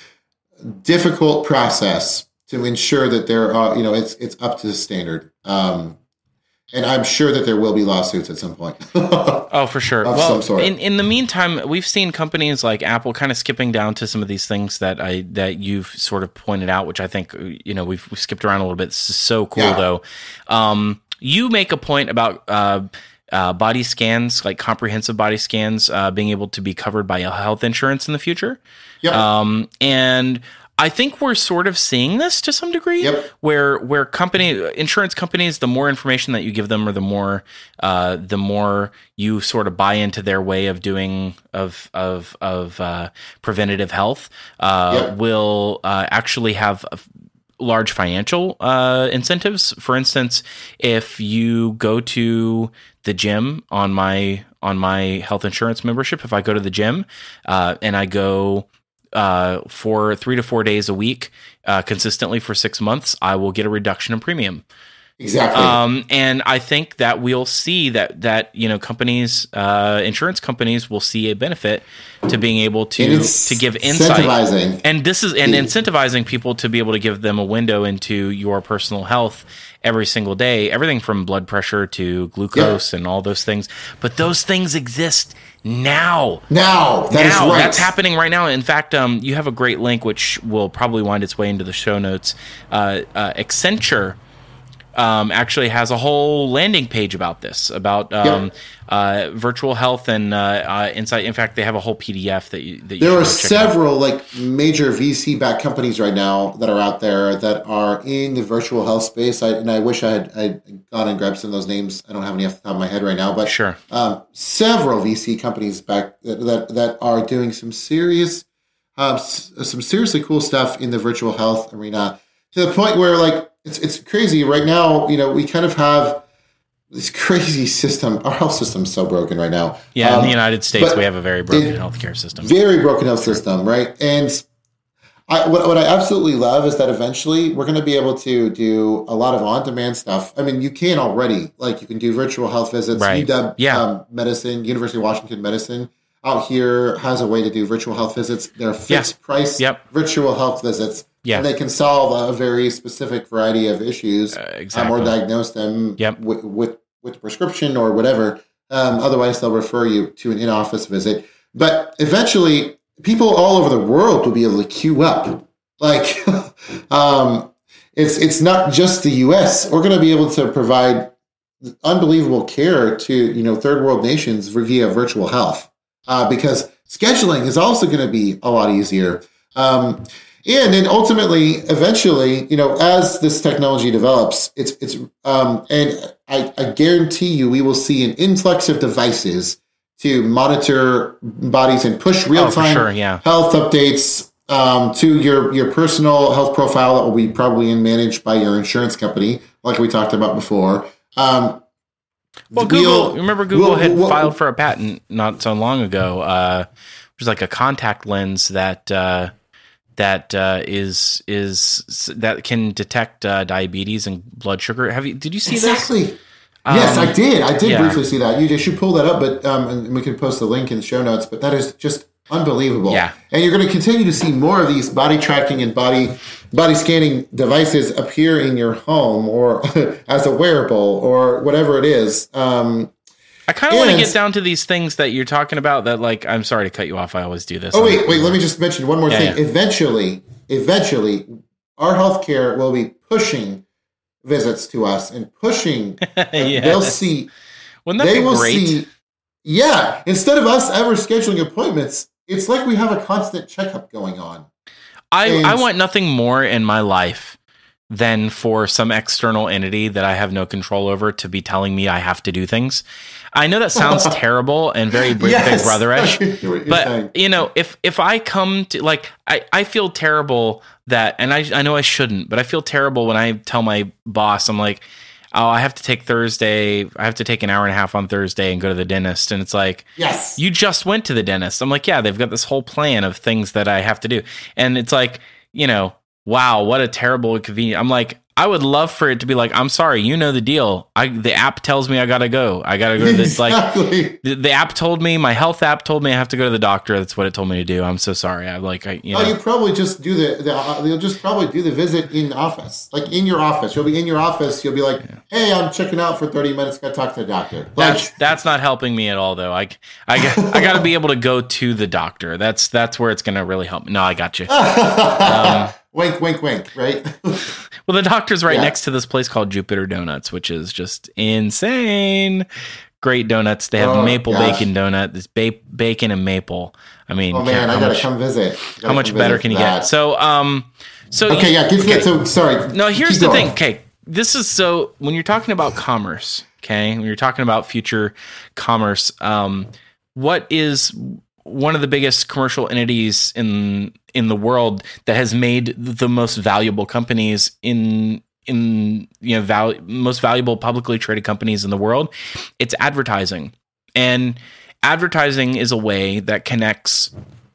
difficult process to ensure that there are you know it's it's up to the standard. Um, and I'm sure that there will be lawsuits at some point. Oh, for sure. Of well, some sort. in in the meantime, we've seen companies like Apple kind of skipping down to some of these things that I that you've sort of pointed out, which I think you know we've, we've skipped around a little bit. This is so cool, yeah. though. Um, you make a point about uh, uh, body scans, like comprehensive body scans, uh, being able to be covered by health insurance in the future. Yep. Um, and I think we're sort of seeing this to some degree, yep. where where company insurance companies, the more information that you give them, or the more uh, the more you sort of buy into their way of doing of of of uh, preventative health, uh, yep. will uh, actually have a large financial uh, incentives. For instance, if you go to the gym on my on my health insurance membership, if I go to the gym uh, and I go. Uh, for three to four days a week, uh, consistently for six months, I will get a reduction in premium. Exactly. Um, and I think that we'll see that that you know companies, uh, insurance companies, will see a benefit to being able to to give insight. And this is and incentivizing people to be able to give them a window into your personal health every single day. Everything from blood pressure to glucose, yeah. and all those things. But those things exist. Now, now, that now is right. That's happening right now. In fact, um, you have a great link which will probably wind its way into the show notes. Uh, uh, Accenture um, actually has a whole landing page about this, about um, yep. uh, virtual health and uh, uh, insight. In fact, they have a whole P D F that you. That you there are several out. like major V C-backed companies right now that are out there that are in the virtual health space. I, and I wish I had I'd gone and grabbed some of those names. I don't have any off the top of my head right now, but sure, um, several V C companies back that that, that are doing some serious, uh, some seriously cool stuff in the virtual health arena, to the point where like it's it's crazy right now. You know, we kind of have this crazy system. Our health system's so broken right now. Yeah, um, in the United States, but we have a very broken it, healthcare system. Very broken health system, right? And I, what, what I absolutely love is that eventually we're going to be able to do a lot of on-demand stuff. I mean, you can already. Like, you can do virtual health visits. Right. U W Yeah. um, Medicine, University of Washington Medicine out here has a way to do virtual health visits. They're fixed yeah. price yep. virtual health visits. Yeah. And they can solve a very specific variety of issues uh, exactly. um, or diagnose them yep. with, with, with prescription or whatever. Um, otherwise, they'll refer you to an in-office visit. But eventually, people all over the world will be able to queue up. Like, um, it's it's not just the U S. We're going to be able to provide unbelievable care to, you know, third world nations via virtual health. Uh, because scheduling is also going to be a lot easier. Um, and then ultimately, eventually, you know, as this technology develops, it's it's um, and I, I guarantee you, we will see an influx of devices to monitor bodies and push real time oh, sure, yeah. health updates um, to your your personal health profile that will be probably managed by your insurance company, like we talked about before. Um, well, Google, we'll, remember Google we'll, had we'll, filed for a patent not so long ago, uh, which was like a contact lens that. Uh, that uh, is is that can detect uh, diabetes and blood sugar. Have you? Did you see exactly. this? Um, yes, I did. I did yeah. briefly see that. You just should pull that up, but um, and we can post the link in the show notes. But that is just unbelievable. Yeah, and you're going to continue to see more of these body tracking and body body scanning devices appear in your home or as a wearable or whatever it is. Um, I kind of want to get down to these things that you're talking about that, like, I'm sorry to cut you off. I always do this. Oh, wait, wait. Let me just mention one more yeah, thing. Yeah. Eventually, eventually, our healthcare will be pushing visits to us and pushing. yes. They'll see. Wouldn't that they be will great? See, yeah. Instead of us ever scheduling appointments, it's like we have a constant checkup going on. I, and, I want nothing more in my life than for some external entity that I have no control over to be telling me I have to do things. I know that sounds terrible and very big, yes. big brotherish, but saying. you know, if, if I come to like, I, I feel terrible that, and I, I know I shouldn't, but I feel terrible when I tell my boss, I'm like, oh, I have to take Thursday. I have to take an hour and a half on Thursday and go to the dentist. And it's like, yes, you just went to the dentist. I'm like, yeah, they've got this whole plan of things that I have to do. And it's like, you know, wow, what a terrible inconvenience. I'm like, I would love for it to be like, I'm sorry, you know the deal. I the app tells me I gotta go. I gotta go to this. Exactly. Like the, the app told me, my health app told me I have to go to the doctor. That's what it told me to do. I'm so sorry. I'm like, I, you know. Oh, you probably just do the, the uh, you'll just probably do the visit in the office, like in your office. You'll be in your office. You'll be like, yeah. Hey, I'm checking out for thirty minutes. Got to talk to the doctor. Like, that's that's not helping me at all, though. I I got, I got to be able to go to the doctor. That's that's where it's gonna really help me. No, I got you. um, Wink, wink, wink, right? Well, the doctor's right yeah. next to this place called Jupiter Donuts, which is just insane. Great donuts. They have oh, maple gosh. bacon donut. This ba- bacon and maple. I mean, oh man, I gotta much, come visit. Gotta how much better can you that. get? So, um, so okay, you, yeah. Get, okay. So sorry. No, here's the going. thing. Okay, this is so when you're talking about commerce. Okay, when you're talking about future commerce, um, what is one of the biggest commercial entities in in the world that has made the most valuable companies in in you know val- most valuable publicly traded companies in the world? It's advertising, and advertising is a way that connects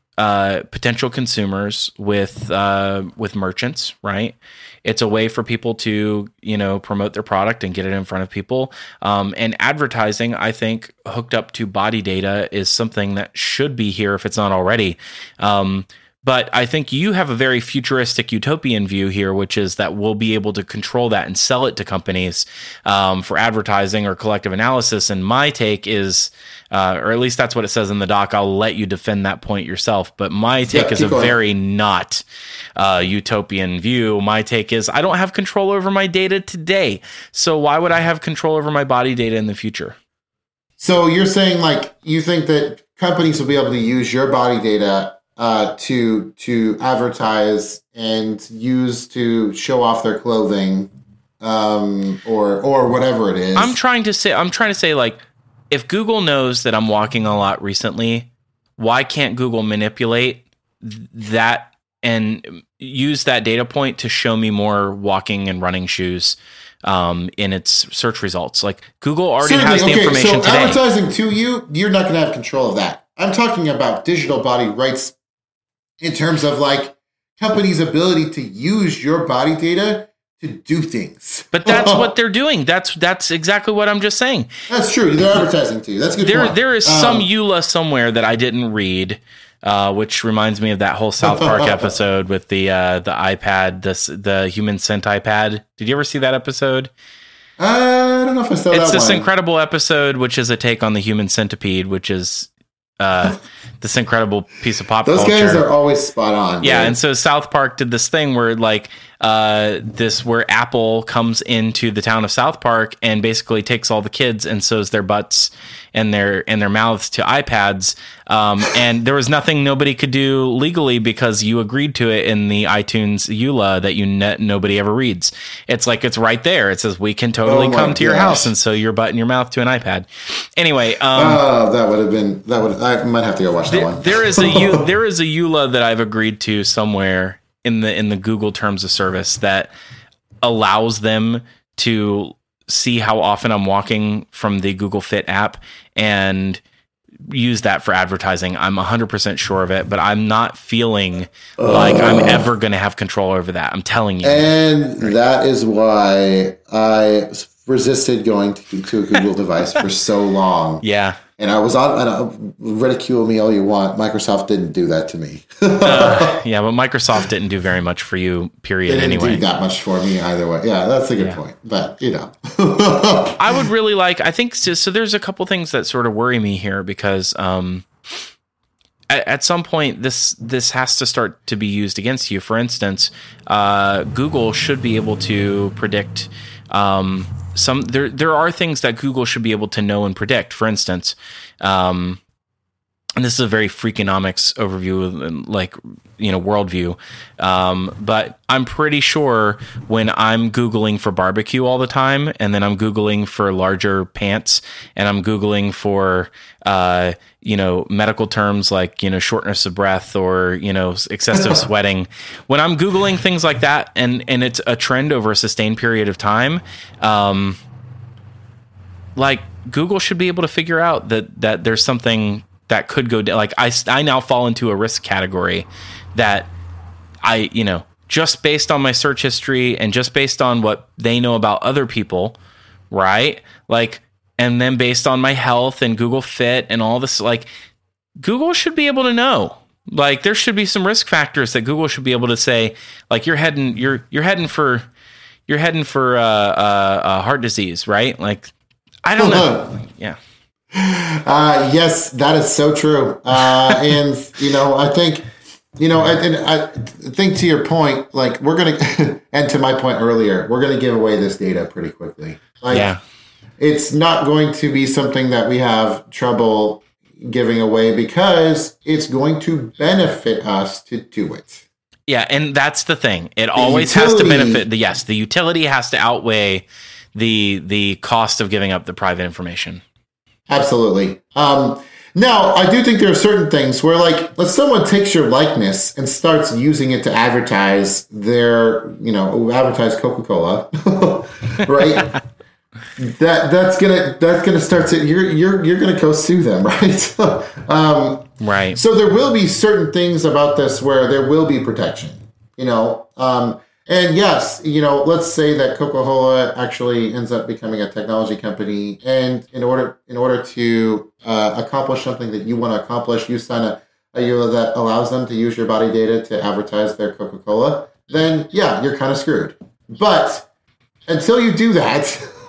uh, potential consumers with uh, with merchants, right? It's a way for people to, you know, promote their product and get it in front of people. Um, and advertising, I think, hooked up to body data is something that should be here if it's not already. Um, but I think you have a very futuristic utopian view here, which is that we'll be able to control that and sell it to companies um, for advertising or collective analysis. And my take is, uh, or at least that's what it says in the doc. I'll let you defend that point yourself. But my take yeah, is a going. very not uh, utopian view. My take is I don't have control over my data today. So why would I have control over my body data in the future? So you're saying like you think that companies will be able to use your body data Uh, to to advertise and use to show off their clothing, um, or or whatever it is. I'm trying to say, I'm trying to say, like, if Google knows that I'm walking a lot recently, why can't Google manipulate that and use that data point to show me more walking and running shoes um, in its search results? Like, Google already Certainly. has the okay, information so today. Advertising to you, you're not going to have control of that. I'm talking about digital body rights. In terms of like companies' ability to use your body data to do things. But that's what they're doing. That's that's exactly what I'm just saying. That's true. They're advertising to you. That's a good. There point. there is um, some E U L A somewhere that I didn't read, uh, which reminds me of that whole South Park episode with the uh, the iPad, the the human scent iPad. Did you ever see that episode? Uh, I don't know if I saw it's that one. It's this incredible episode, which is a take on the human centipede, which is uh, this incredible piece of pop Those culture. Those guys are always spot on. Yeah, right? and so South Park did this thing where like uh, this where Apple comes into the town of South Park and basically takes all the kids and sews their butts and their and their mouths to iPads. Um, and there was nothing nobody could do legally because you agreed to it in the iTunes E U L A that you ne- nobody ever reads. It's like it's right there. It says we can totally Oh come my to your gosh. house and sew your butt and your mouth to an iPad. Anyway, um, Oh, that would have been that would I might have to go watch that there, one. there is a U, there is a E U L A that I've agreed to somewhere in the in the Google terms of service that allows them to see how often I'm walking from the Google Fit app and use that for advertising. I'm one hundred percent sure of it, but I'm not feeling like I'm ever going to have control over that. I'm telling you. And that is why I resisted going to, to a Google device for so long. Yeah. And I was on, and uh, ridicule me all you want. Microsoft didn't do that to me. uh, yeah, but Microsoft didn't do very much for you, period, They didn't anyway. do that much for me either way. Yeah, that's a good Yeah. point. But, you know. I would really like, I think, so, so there's a couple things that sort of worry me here because um, at, at some point this this has to start to be used against you. For instance, uh, Google should be able to predict um, some, there, there are things that Google should be able to know and predict. For instance, um, and this is a very Freakonomics overview, like, you know, worldview. Um, but I'm pretty sure when I'm Googling for barbecue all the time, and then I'm Googling for larger pants, and I'm Googling for, uh, you know, medical terms like, you know, shortness of breath or, you know, excessive sweating. When I'm Googling things like that, and, and it's a trend over a sustained period of time, um, like Google should be able to figure out that, that there's something that could go down. Like I, I now fall into a risk category that I, you know, just based on my search history and just based on what they know about other people, right? Like, and then based on my health and Google Fit and all this, like Google should be able to know. Like there should be some risk factors that Google should be able to say, like you're heading, you're you're heading for, you're heading for uh, uh, uh, heart disease, right? Like I don't know, yeah. Uh, yes, that is so true. Uh, and, you know, I think, you know, and, and I think to your point, like we're going to, and to my point earlier, we're going to give away this data pretty quickly. Like, Yeah. It's not going to be something that we have trouble giving away because it's going to benefit us to do it. Yeah, and that's the thing. It always has to benefit the yes, the utility has to outweigh the the cost of giving up the private information. Absolutely. Um, now, I do think there are certain things where, like, let's someone takes your likeness and starts using it to advertise their, you know, advertise Coca-Cola, right? that that's gonna that's gonna start to you're you're you're gonna go sue them, right? um, Right. So there will be certain things about this where there will be protection, you know. Um, And yes, you know, let's say that Coca-Cola actually ends up becoming a technology company, and in order in order to uh, accomplish something that you want to accomplish, you sign a, a U L A that allows them to use your body data to advertise their Coca-Cola. Then yeah, you're kind of screwed. But until you do that,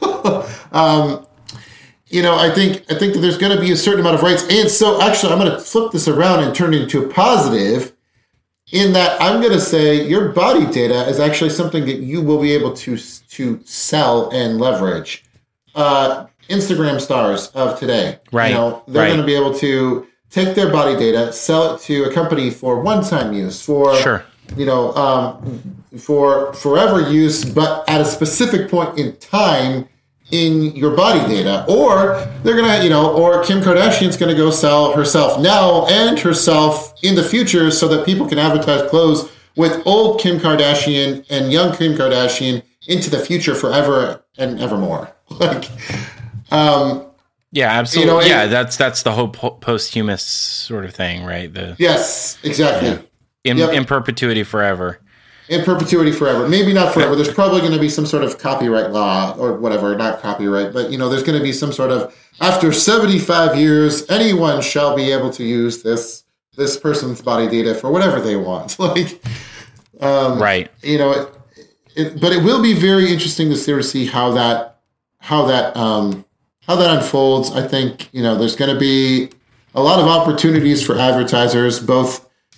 um, you know, I think I think that there's going to be a certain amount of rights. And so actually, I'm going to flip this around and turn it into a positive. In that, I'm going to say your body data is actually something that you will be able to to sell and leverage. Uh, Instagram stars of today, Right, You know, they're right. going to be able to take their body data, sell it to a company for one-time use, for Sure. you know, um, for forever use, but at a specific point in time in your body data. Or they're gonna, you know, or Kim Kardashian's gonna go sell herself now and herself in the future so that people can advertise clothes with old Kim Kardashian and young Kim Kardashian into the future forever and evermore. Like, um, Yeah, absolutely. You know, yeah, and- that's that's the whole po- posthumous sort of thing, right? The yes, exactly. Yeah. in Yep. in perpetuity forever. In perpetuity forever. Maybe not forever. There's probably going to be some sort of copyright law or whatever, not copyright, but, you know, there's going to be some sort of, after seventy-five years, anyone shall be able to use this this person's body data for whatever they want. Like, um, Right. you know, it, it, but it will be very interesting to see, to see how that, how that, um, how that unfolds. I think, you know, there's going to be a lot of opportunities for advertisers, both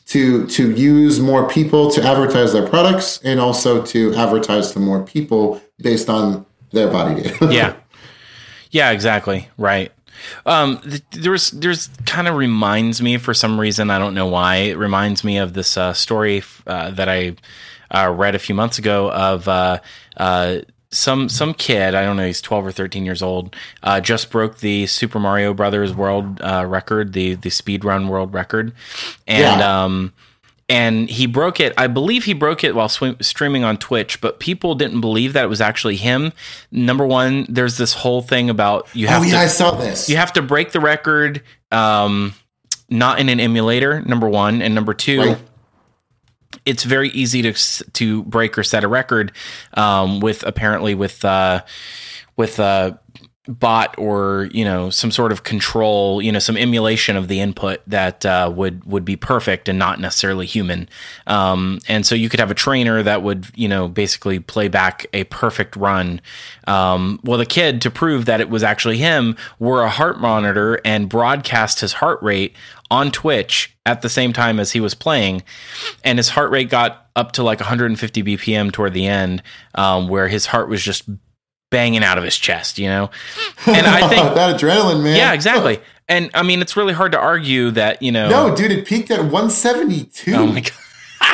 to to use more people to advertise their products and also to advertise to more people based on their body data. Yeah. Yeah, exactly. Right. Um, th- there's, there's kind of reminds me for some reason, I don't know why, it reminds me of this uh, story uh, that I uh, read a few months ago of uh, uh, some some kid, I don't know, he's twelve or thirteen years old, uh, just broke the Super Mario Brothers world uh, record, the the speed run world record, and yeah. um, and he broke it. I believe he broke it while sw- streaming on Twitch, but people didn't believe that it was actually him. Number one, there's this whole thing about you have. Oh yeah, to, I saw this. You have to break the record, um, not in an emulator. Number one, and number two. Right. It's very easy to to break or set a record um, with apparently with uh, with a bot or you know some sort of control, you know some emulation of the input that uh, would would be perfect and not necessarily human. Um, and so you could have a trainer that would you know basically play back a perfect run. Um, well, the kid, to prove that it was actually him, wore a heart monitor and broadcast his heart rate on Twitch at the same time as he was playing, and his heart rate got up to like one hundred fifty B P M toward the end, um, where his heart was just banging out of his chest, you know? And I think that adrenaline, man. Yeah, exactly. And I mean, it's really hard to argue that, you know. No, dude, it peaked at one seventy-two. Oh my God.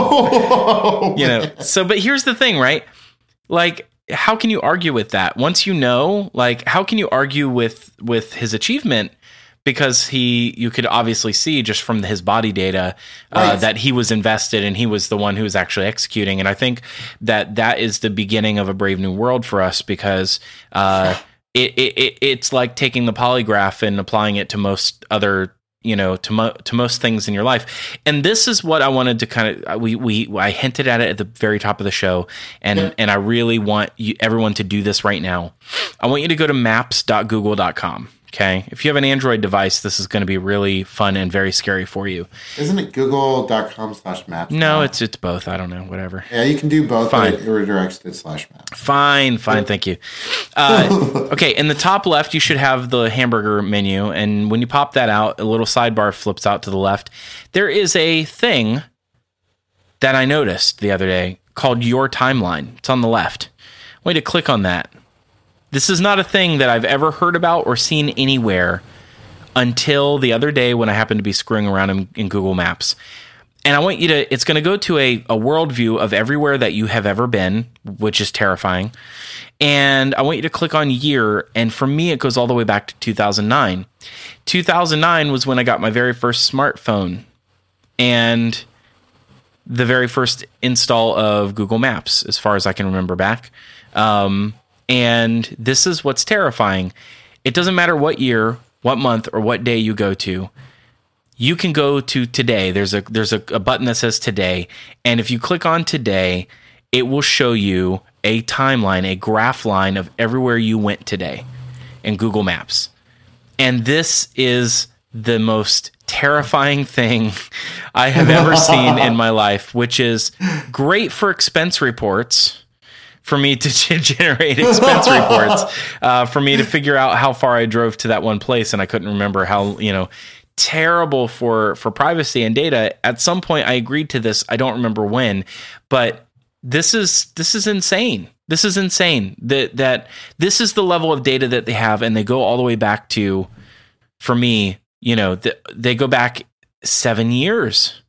oh, you know, so, but here's the thing, right? Like, how can you argue with that? Once you know, like, how can you argue with, with his achievement? Because he, you could obviously see just from his body data uh, right. that he was invested and he was the one who was actually executing. And I think that that is the beginning of a brave new world for us because uh, it, it it's like taking the polygraph and applying it to most other, you know, to mo- to most things in your life. And this is what I wanted to kind of we we I hinted at it at the very top of the show, and yeah. and I really want you, everyone to do this right now. I want you to go to maps dot google dot com. Okay, if you have an Android device, this is going to be really fun and very scary for you. Isn't it google dot com slash maps? No, it's it's both. I don't know, whatever. Yeah, you can do both. Fine. But it redirects to slash maps. Fine, fine, thank you. Uh, okay, in the top left, you should have the hamburger menu, and when you pop that out, a little sidebar flips out to the left. There is a thing that I noticed the other day called Your Timeline. It's on the left. I want you to click on that. This is not a thing that I've ever heard about or seen anywhere until the other day when I happened to be screwing around in, in Google Maps. And I want you to, it's going to go to a, a world view of everywhere that you have ever been, which is terrifying. And I want you to click on year. And for me, it goes all the way back to two thousand nine. two thousand nine was when I got my very first smartphone and the very first install of Google Maps, as far as I can remember back. Um, And this is what's terrifying. It doesn't matter what year, what month, or what day you go to. You can go to today. There's a there's a, a button that says today. And if you click on today, it will show you a timeline, a graph line of everywhere you went today in Google Maps. And this is the most terrifying thing I have ever seen in my life, which is great for expense reports. For me to generate expense reports, uh, for me to figure out how far I drove to that one place, and I couldn't remember how, you know, terrible for, for privacy and data. At some point, I agreed to this. I don't remember when, but this is this is insane. This is insane. That that this is the level of data that they have, and they go all the way back to, for me, you know, the, they go back seven years.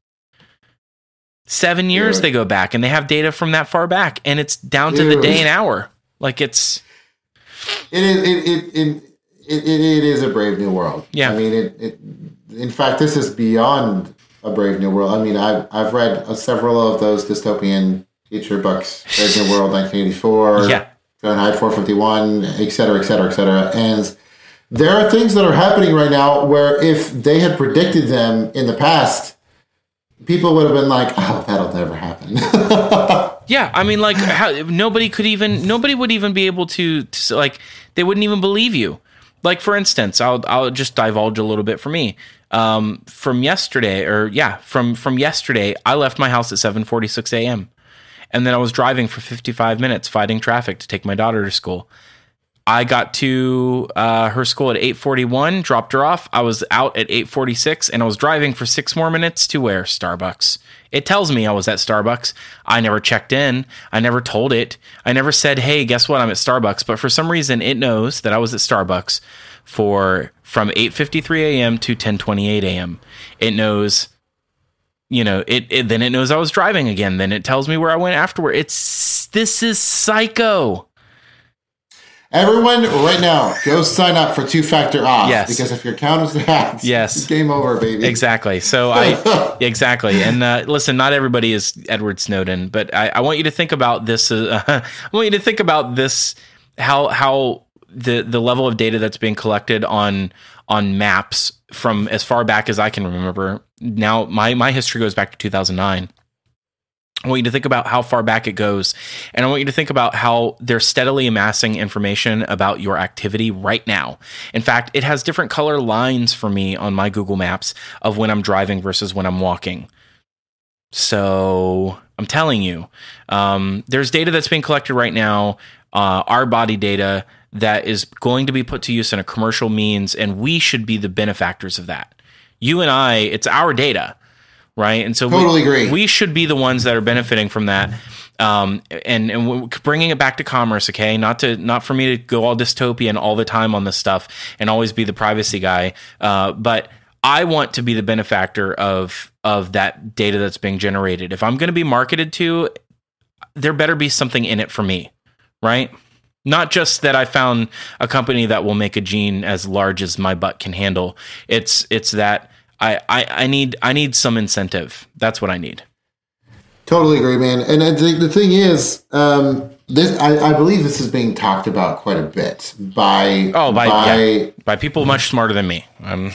Seven years yeah. they go back, and they have data from that far back, and it's down to yeah. the day and hour. Like it's, it is it it, it it it is a brave new world. Yeah, I mean it. it in fact, this is beyond a brave new world. I mean, I've I've read uh, several of those dystopian future books, Brave New World, nineteen eighty-four, yeah, Fahrenheit four fifty-one, et cetera, et cetera, et cetera, and there are things that are happening right now where if they had predicted them in the past, people would have been like, "Oh, that'll never happen." Yeah, I mean, like, how, nobody could even, nobody would even be able to, to, like, they wouldn't even believe you. Like, for instance, I'll I'll just divulge a little bit for me. Um, from yesterday, or yeah, from from yesterday, I left my house at seven forty-six a.m. and then I was driving for fifty-five minutes, fighting traffic to take my daughter to school. I got to uh, her school at eight forty-one, dropped her off. I was out at eight forty-six, and I was driving for six more minutes to where? Starbucks. It tells me I was at Starbucks. I never checked in. I never told it. I never said, hey, guess what? I'm at Starbucks. But for some reason, it knows that I was at Starbucks for from eight fifty-three a.m. to ten twenty-eight a.m. It knows, you know, it, it then it knows I was driving again. Then it tells me where I went afterward. It's this is psycho. Everyone, right now, go sign up for two-factor auth. Yes. Because if your account is hacked, yes. it's game over, baby. Exactly. So I, exactly. And uh, listen, not everybody is Edward Snowden, but I, I want you to think about this. Uh, I want you to think about this, how how the the level of data that's being collected on on maps from as far back as I can remember. Now, my my history goes back to two thousand nine. I want you to think about how far back it goes. And I want you to think about how they're steadily amassing information about your activity right now. In fact, it has different color lines for me on my Google Maps of when I'm driving versus when I'm walking. So I'm telling you, um, there's data that's being collected right now, uh, our body data that is going to be put to use in a commercial means, and we should be the benefactors of that. You and I, it's our data. Right. And so totally we, agree. we should be the ones that are benefiting from that. Um, and, and bringing it back to commerce. OK, not to not for me to go all dystopian all the time on this stuff and always be the privacy guy. Uh, but I want to be the benefactor of of that data that's being generated. If I'm going to be marketed to, there better be something in it for me. Right. Not just that I found a company that will make a gene as large as my butt can handle. It's it's that. I, I, I need I need some incentive. That's what I need. Totally agree, man. And I think the thing is, um, this I, I believe this is being talked about quite a bit by oh by by, yeah, by people much smarter than me. Um.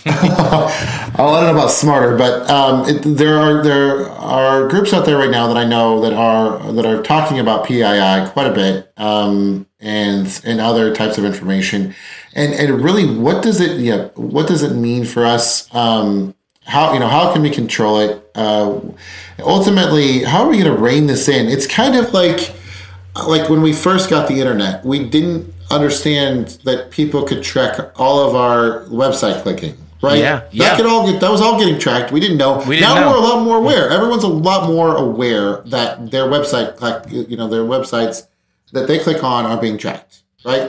I don't know about smarter, but um, it, there are there are groups out there right now that I know that are that are talking about P I I quite a bit, um, and and other types of information. And and really, what does it yeah what does it mean for us? Um, how you know how can we control it? Uh, ultimately, how are we going to rein this in? It's kind of like like when we first got the internet, we didn't understand that people could track all of our website clicking. Right? Yeah, that yeah. could all get that was all getting tracked. We didn't know. We didn't now know. we're a lot more aware. Everyone's a lot more aware that their website, like you know, their websites that they click on are being tracked. Right?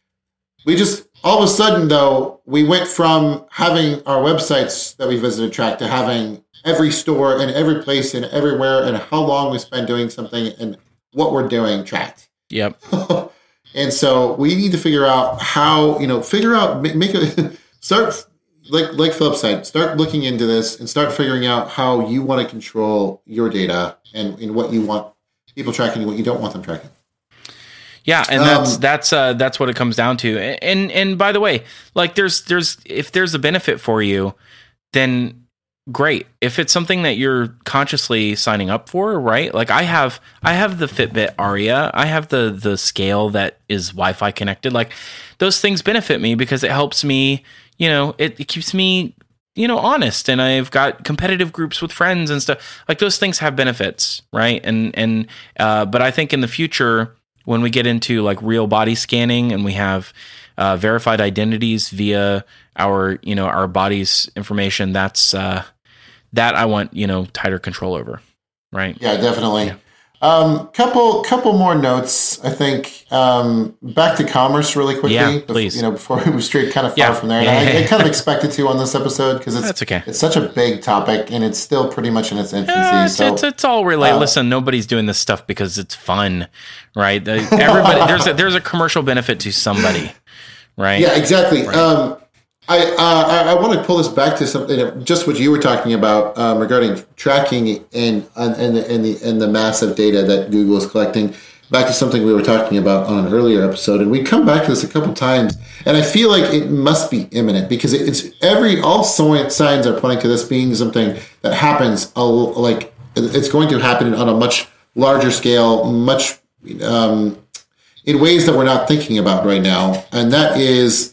We just all of a sudden, though, we went from having our websites that we visited tracked to having every store and every place and everywhere and how long we spend doing something and what we're doing tracked. Yep. And so we need to figure out how, you know, figure out, make a, start, like like Philip said, start looking into this and start figuring out how you want to control your data and, and what you want people tracking and what you don't want them tracking. Yeah, and that's Um, that's uh, that's what it comes down to. And and by the way, like there's there's if there's a benefit for you, then great. If it's something that you're consciously signing up for, right? Like I have I have the Fitbit Aria, I have the the scale that is Wi-Fi connected. Like those things benefit me because it helps me, you know, it, it keeps me, you know, honest, and I've got competitive groups with friends and stuff. Like those things have benefits, right? And and uh, but I think in the future, when we get into like real body scanning and we have uh, verified identities via our, you know, our body's information, that's uh, that I want, you know, tighter control over, right? Yeah, definitely. Yeah. Um, couple couple more notes. I think um, back to commerce really quickly. Yeah, bef- please. You know, before we strayed kind of far Yeah. from there, and Yeah, I, yeah, I kind of expected to on this episode because it's That's okay. it's such a big topic and it's still pretty much in its infancy. Uh, it's, so it's it's all related. uh, Listen, nobody's doing this stuff because it's fun, right? The- Everybody there's a, there's a commercial benefit to somebody, right? yeah, exactly. Right. Um, I, uh, I I want to pull this back to something just what you were talking about um, regarding tracking and and and the, and the and the massive data that Google is collecting. Back to something we were talking about on an earlier episode, and we come back to this a couple times, and I feel like it must be imminent because it's every all signs are pointing to this being something that happens. A, like it's going to happen on a much larger scale, much um, in ways that we're not thinking about right now, and that is.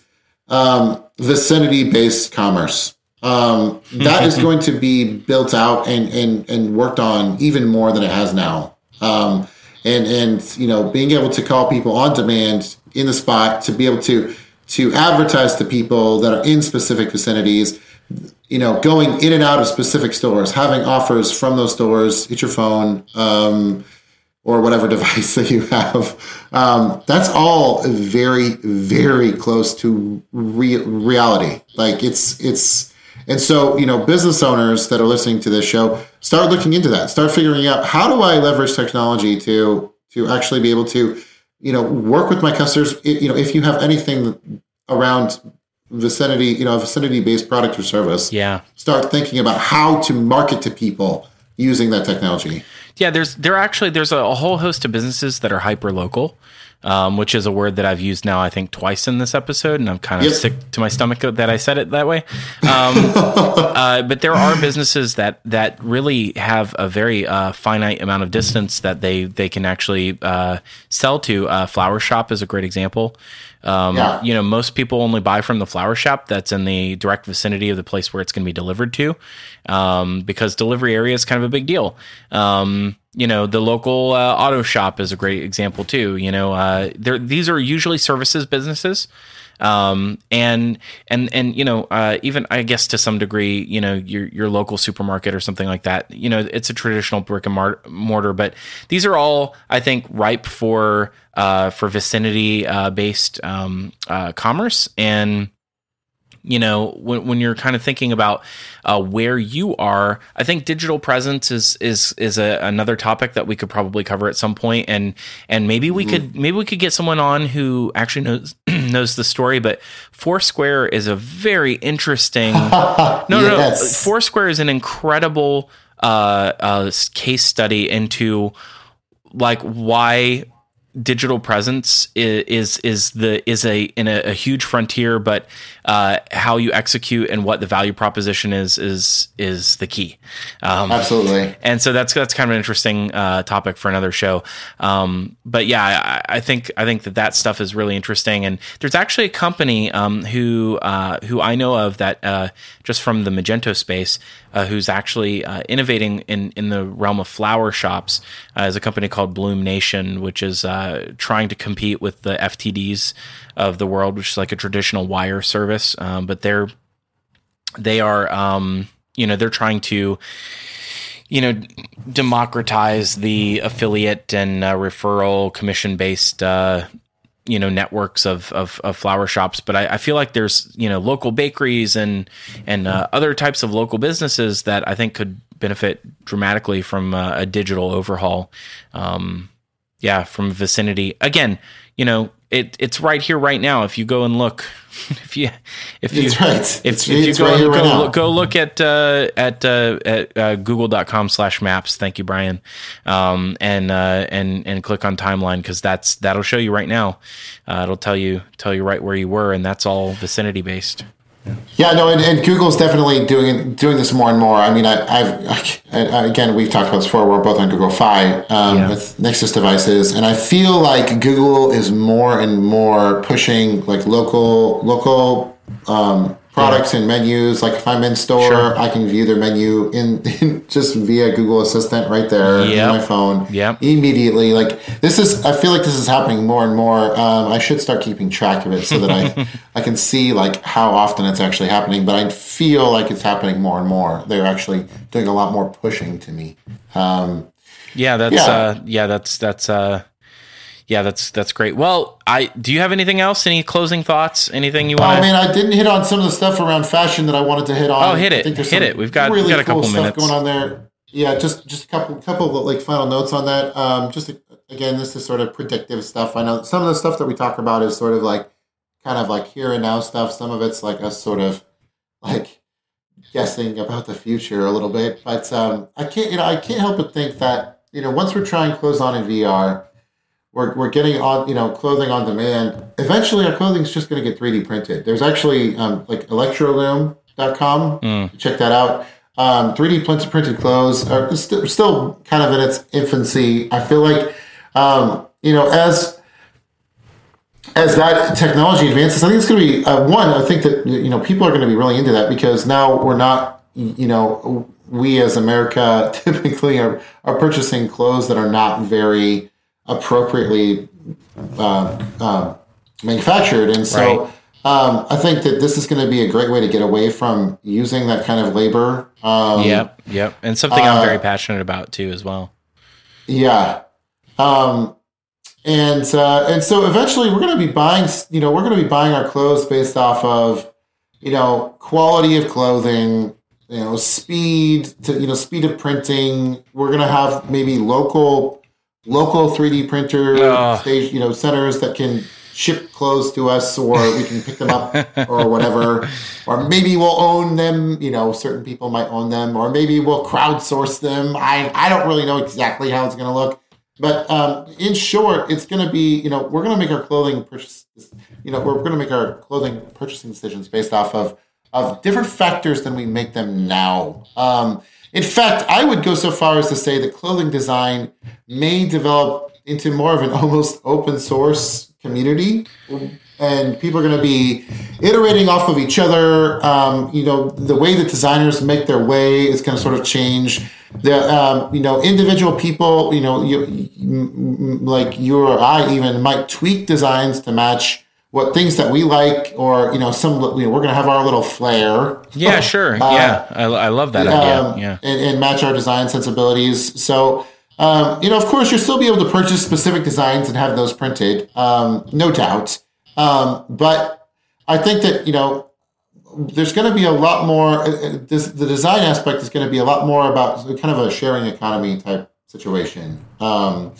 Um, vicinity-based commerce. Um, that is going to be built out and, and, and worked on even more than it has now. Um, and, and, you know, being able to call people on demand in the spot to be able to to advertise to people that are in specific vicinities, you know, going in and out of specific stores, having offers from those stores, hit your phone, um, or whatever device that you have. Um, that's all very, very close to re- reality. Like it's, it's, and so, you know, business owners that are listening to this show, start looking into that, start figuring out, how do I leverage technology to, to actually be able to, you know, work with my customers. You know, if you have anything around vicinity, you know, a vicinity-based product or service, yeah, start thinking about how to market to people using that technology. Yeah, there's there actually there's a, a whole host of businesses that are hyper local, um, which is a word that I've used now I think twice in this episode, and I'm kind of Yep. sick to my stomach that I said it that way. Um, uh, but there are businesses that that really have a very uh, finite amount of distance that they they can actually uh, sell to. Uh, Flower Shop is a great example. Um, Yeah. You know, most people only buy from the flower shop that's in the direct vicinity of the place where it's going to be delivered to, um, because delivery area is kind of a big deal. Um, you know, the local uh, auto shop is a great example too. You know, uh, there these are usually services businesses. Um, and, and, and, you know, uh, even I guess to some degree, you know, your, your local supermarket or something like that, you know, it's a traditional brick and mar- mortar, but these are all, I think, ripe for, uh, for vicinity, uh, based, um, uh, commerce. And, you know, when, when you're kind of thinking about uh, where you are, I think digital presence is is is a, another topic that we could probably cover at some point, and and maybe we could maybe we could get someone on who actually knows knows the story. But Foursquare is a very interesting. no, no, Yes. no. Foursquare is an incredible uh, uh, case study into like why digital presence is is, is the is a in a, a huge frontier, but uh, how you execute and what the value proposition is is is the key. Um, Absolutely. And so that's that's kind of an interesting uh, topic for another show. Um, but yeah, I, I think I think that that stuff is really interesting. And there's actually a company um, who uh, who I know of that uh, just from the Magento space, uh, who's actually uh, innovating in in the realm of flower shops. Uh, is a company called Bloom Nation, which is uh, trying to compete with the F T Ds of the world, which is like a traditional wire service. Um, but they're they are um, you know they're trying to you know democratize the affiliate and uh, referral commission based uh, you know networks of, of of flower shops. But I, I feel like there's you know local bakeries and and uh, other types of local businesses that I think could benefit dramatically from uh, a digital overhaul. Um, yeah, from vicinity. Again, you know, it it's right here, right now. If you go and look, if you if you It's right. if, It's- if you it's go right and here, right go, now. look, go look at uh, at uh, at uh, google dot com slash maps. Thank you, Brian. Um, and uh, and and click on timeline, because that's that'll show you right now. Uh, it'll tell you tell you right where you were, and that's all vicinity based. Yeah, no, and, and Google's definitely doing doing this more and more. I mean, I, I've I, again we've talked about this before. We're both on Google Fi um, Yeah. with Nexus devices, and I feel like Google is more and more pushing like local local um, products and menus. Like if I'm in store, Sure. I can view their menu in, in just via Google Assistant right there Yep. on my phone. Yep. Immediately. Like this is, I feel like this is happening more and more. Um, I should start keeping track of it so that I, I can see like how often it's actually happening. But I feel like it's happening more and more. They're actually doing a lot more pushing to me. Um, Yeah, that's Yeah. uh yeah, that's that's uh yeah, that's that's great. Well, I do you have anything else? Any closing thoughts? Anything you want Oh to man, I didn't hit on some of the stuff around fashion that I wanted to hit on. Oh, hit I it. think there's Hit some it. We've got- really we've got a cool couple stuff minutes. going on there. Yeah, just just a couple couple of, like final notes on that. Um, just again, this is sort of predictive stuff. I know some of the stuff that we talk about is sort of like kind of like here and now stuff. Some of it's like us sort of like guessing about the future a little bit. But um, I can't you know I can't help but think that you know once we're trying clothes on in V R. We're, we're getting on, you know, clothing on demand. Eventually, our clothing's just going to get three D printed. There's actually um, like electroloom dot com. Mm. Check that out. Um, three D printed printed clothes are st- still kind of in its infancy. I feel like, um, you know, as as that technology advances, I think it's going to be uh, one. I think that you know people are going to be really into that because now we're not, you know, we as America typically are are purchasing clothes that are not very appropriately uh, uh, manufactured. And so Right. um, I think that this is going to be a great way to get away from using that kind of labor. Um, Yep, yep. And something uh, I'm very passionate about too as well. Yeah. Um, and uh, and so eventually we're going to be buying, you know, we're going to be buying our clothes based off of, you know, quality of clothing, you know, speed to, you know, speed of printing. We're going to have maybe local, local three D printer Oh. stage, you know, centers that can ship clothes to us, or we can pick them up or whatever. Or maybe we'll own them, you know, certain people might own them, or maybe we'll crowdsource them. I, I don't really know exactly how it's going to look. But um, in short, it's going to be, you know, we're going to make our clothing purchase, you know, we're going to make our clothing purchasing decisions based off of, of different factors than we make them now. Um, in fact, I would go so far as to say that clothing design may develop into more of an almost open source community, and people are going to be iterating off of each other. Um, you know, the way that designers make their way is going to sort of change. The um, you know, individual people, you know, you, like you or I even might tweak designs to match what things that we like, or you know, some you know, we're going to have our little flair. Yeah, sure. Uh, yeah, I, I love that um, idea. Yeah, and, and match our design sensibilities. So. Um, you know, of course, you'll still be able to purchase specific designs and have those printed, um, no doubt. Um, but I think that, you know, there's going to be a lot more, uh, this, the design aspect is going to be a lot more about kind of a sharing economy type situation. Um,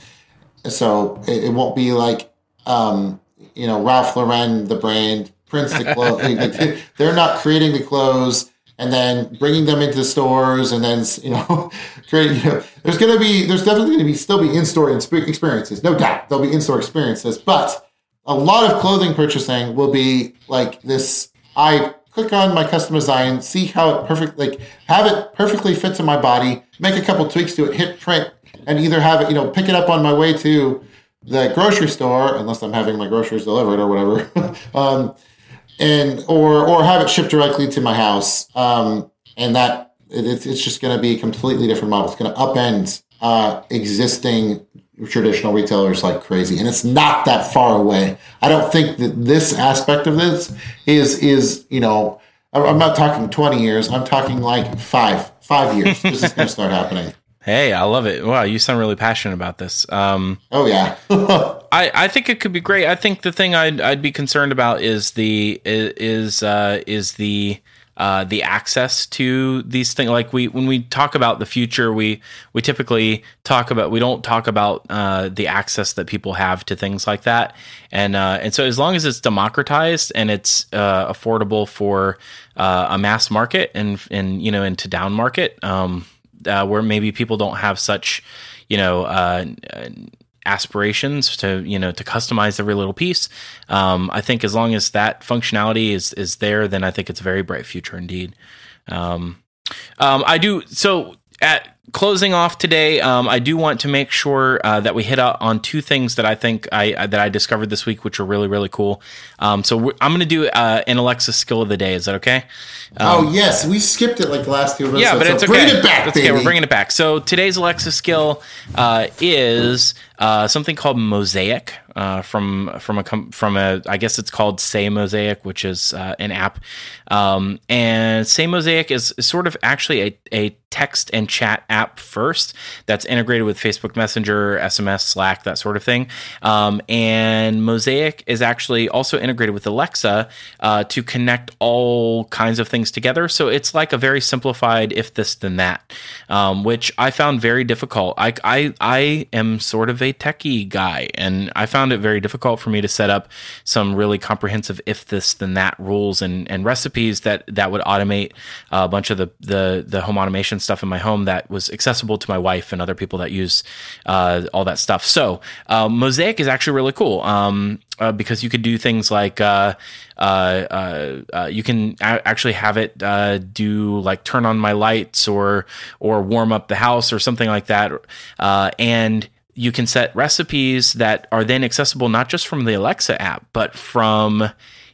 so it, it won't be like, um, you know, Ralph Lauren, the brand, prints the clothes. Like, they're not creating the clothes and then bringing them into the stores, and then, you know, creating, you know, there's going to be, there's definitely going to be still be in-store experiences. No doubt there'll be in-store experiences, but a lot of clothing purchasing will be like this. I click on my custom design, see how it perfect, like have it perfectly fit to my body, make a couple tweaks to it, hit print, and either have it, you know, pick it up on my way to the grocery store, unless I'm having my groceries delivered or whatever. um, And or or have it shipped directly to my house, um, and that it, it's it's just going to be a completely different model. It's going to upend uh, existing traditional retailers like crazy, and it's not that far away. I don't think that this aspect of this is is you know I'm not talking twenty years. I'm talking like five five years. This is going to start happening. Hey, I love it. Wow, you sound really passionate about this. Um, oh yeah, I, I think it could be great. I think the thing I'd I'd be concerned about is the is uh, is the uh, the access to these things. Like we when we talk about the future, we we typically talk about we don't talk about uh, the access that people have to things like that. And uh, and so as long as it's democratized and it's uh, affordable for uh, a mass market and and you know and to down market. Um, Uh, where maybe people don't have such, you know, uh, aspirations to, you know, to customize every little piece. Um, I think as long as that functionality is is there, then I think it's a very bright future indeed. Um, um, I do so at closing off today. Um, I do want to make sure uh, that we hit out on two things that I think I that I discovered this week, which are really really cool. Um, so we're, I'm going to do uh, an Alexa skill of the day. Is that okay? Um, oh yes, we skipped it like the last two episodes. Yeah, but so it's okay. Bring it back, it's baby. okay. We're bringing it back. So today's Alexa skill uh, is uh, something called Mosaic uh, from from a from a I guess it's called Say Mosaic, which is uh, an app. Um, and Say Mosaic is, is sort of actually a, a text and chat app first that's integrated with Facebook Messenger, S M S, Slack, that sort of thing. Um, and Mosaic is actually also integrated with Alexa uh, to connect all kinds of things together. So it's like a very simplified if this then that, um, which I found very difficult. I, I I am sort of a techie guy, and I found it very difficult for me to set up some really comprehensive if this then that rules and, and recipes that that would automate a bunch of the, the the home automation stuff in my home that was accessible to my wife and other people that use uh, all that stuff. So uh, Mosaic is actually really cool. Um, Uh, because you could do things like uh, uh, uh, uh, you can a- actually have it uh, do like turn on my lights or or warm up the house or something like that, uh, and you can set recipes that are then accessible not just from the Alexa app but from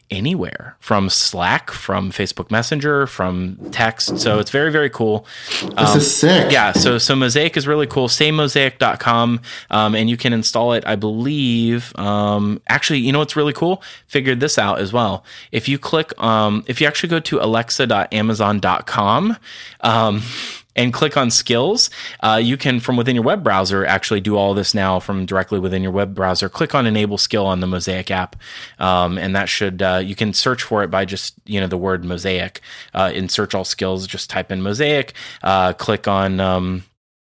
anywhere, from Slack, from Facebook Messenger, from text. So it's very, very cool. Um, this is sick. Yeah. So, so Mosaic is really cool. say mosaic dot com. Um, and you can install it, I believe. Um, actually, you know what's really cool? Figured this out as well. If you click, um, if you actually go to alexa dot amazon dot com, um, and click on skills, uh, you can, from within your web browser, actually do all this now from directly within your web browser. Click on enable skill on the Mosaic app. Um, and that should, uh, you can search for it by just, you know, the word Mosaic, uh, in search all skills, just type in Mosaic, uh, click on, um,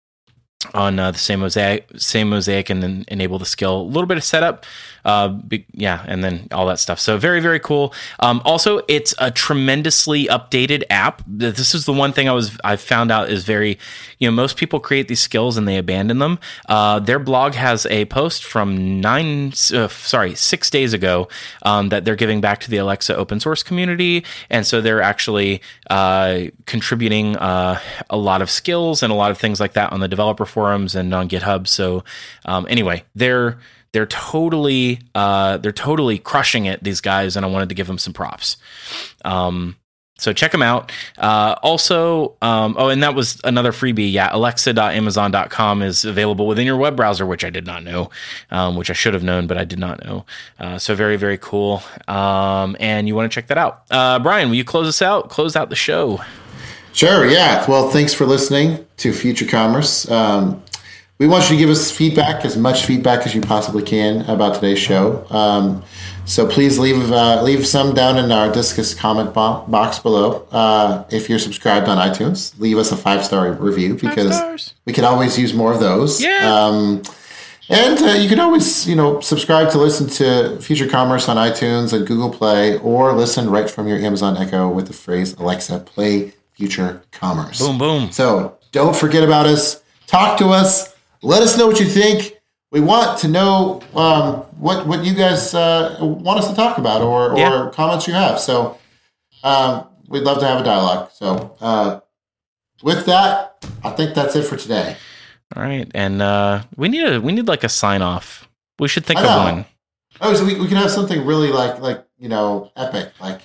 on uh, the same mosaic, same mosaic, and then enable the skill. A little bit of setup, uh, be, yeah, and then all that stuff. So very, very cool. Um, also, it's a tremendously updated app. This is the one thing I was I found out is very, you know, most people create these skills and they abandon them. Uh, their blog has a post from nine, uh, sorry, six days ago um, that they're giving back to the Alexa open source community, and so they're actually uh, contributing uh, a lot of skills and a lot of things like that on the developer forums and on GitHub. So um, anyway, they're they're totally uh, they're totally crushing it, these guys, and I wanted to give them some props. Um, so check them out. Uh, also, um, oh, and that was another freebie. Yeah, alexa dot amazon dot com is available within your web browser, which I did not know, um, which I should have known, but I did not know. Uh, so very, very cool. Um, and you want to check that out. Uh, Brian, will you close us out? Close out the show. Sure, yeah. Well, thanks for listening to Future Commerce. Um, we want you to give us feedback, as much feedback as you possibly can about today's show. Um, so please leave uh, leave some down in our Discuss comment bo- box below. Uh, if you're subscribed on iTunes, leave us a five-star review, because we could always use more of those. Yeah. Um, and uh, you can always, you know, subscribe to listen to Future Commerce on iTunes and Google Play, or listen right from your Amazon Echo with the phrase, Alexa, play Future Commerce. Boom, boom. So don't forget about us. Talk to us. Let us know what you think. We want to know um, what what you guys uh, want us to talk about, or, or yeah. comments you have. So um, we'd love to have a dialogue. So uh, with that, I think that's it for today. All right, and uh, we need a we need like a sign off. We should think of one. Oh, so we we can have something really like like you know epic, like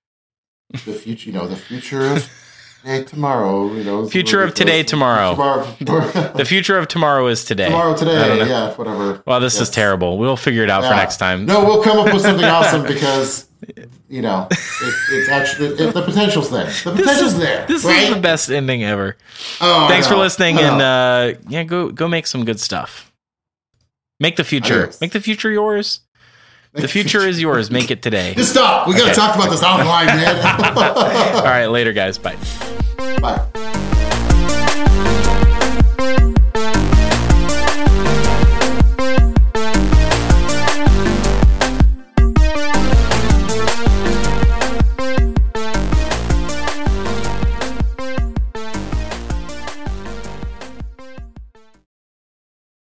the future. You know, the future of. Hey, tomorrow, you know. Future of today, tomorrow. tomorrow. The future of tomorrow is today. Tomorrow, today, yeah, whatever. Well, this yes. is terrible. We'll figure it out yeah. for next time. No, we'll come up with something awesome, because, you know, it, it's actually, it, the potential's there. The potential's this is, there. This right? is the best ending ever. Oh, Thanks for listening, and uh, yeah, go go make some good stuff. Make the future. Adios. Make the future yours. The future is yours. Make it today. Just stop. We got to okay. talk about this offline, man. All right, later, guys. Bye. Bye.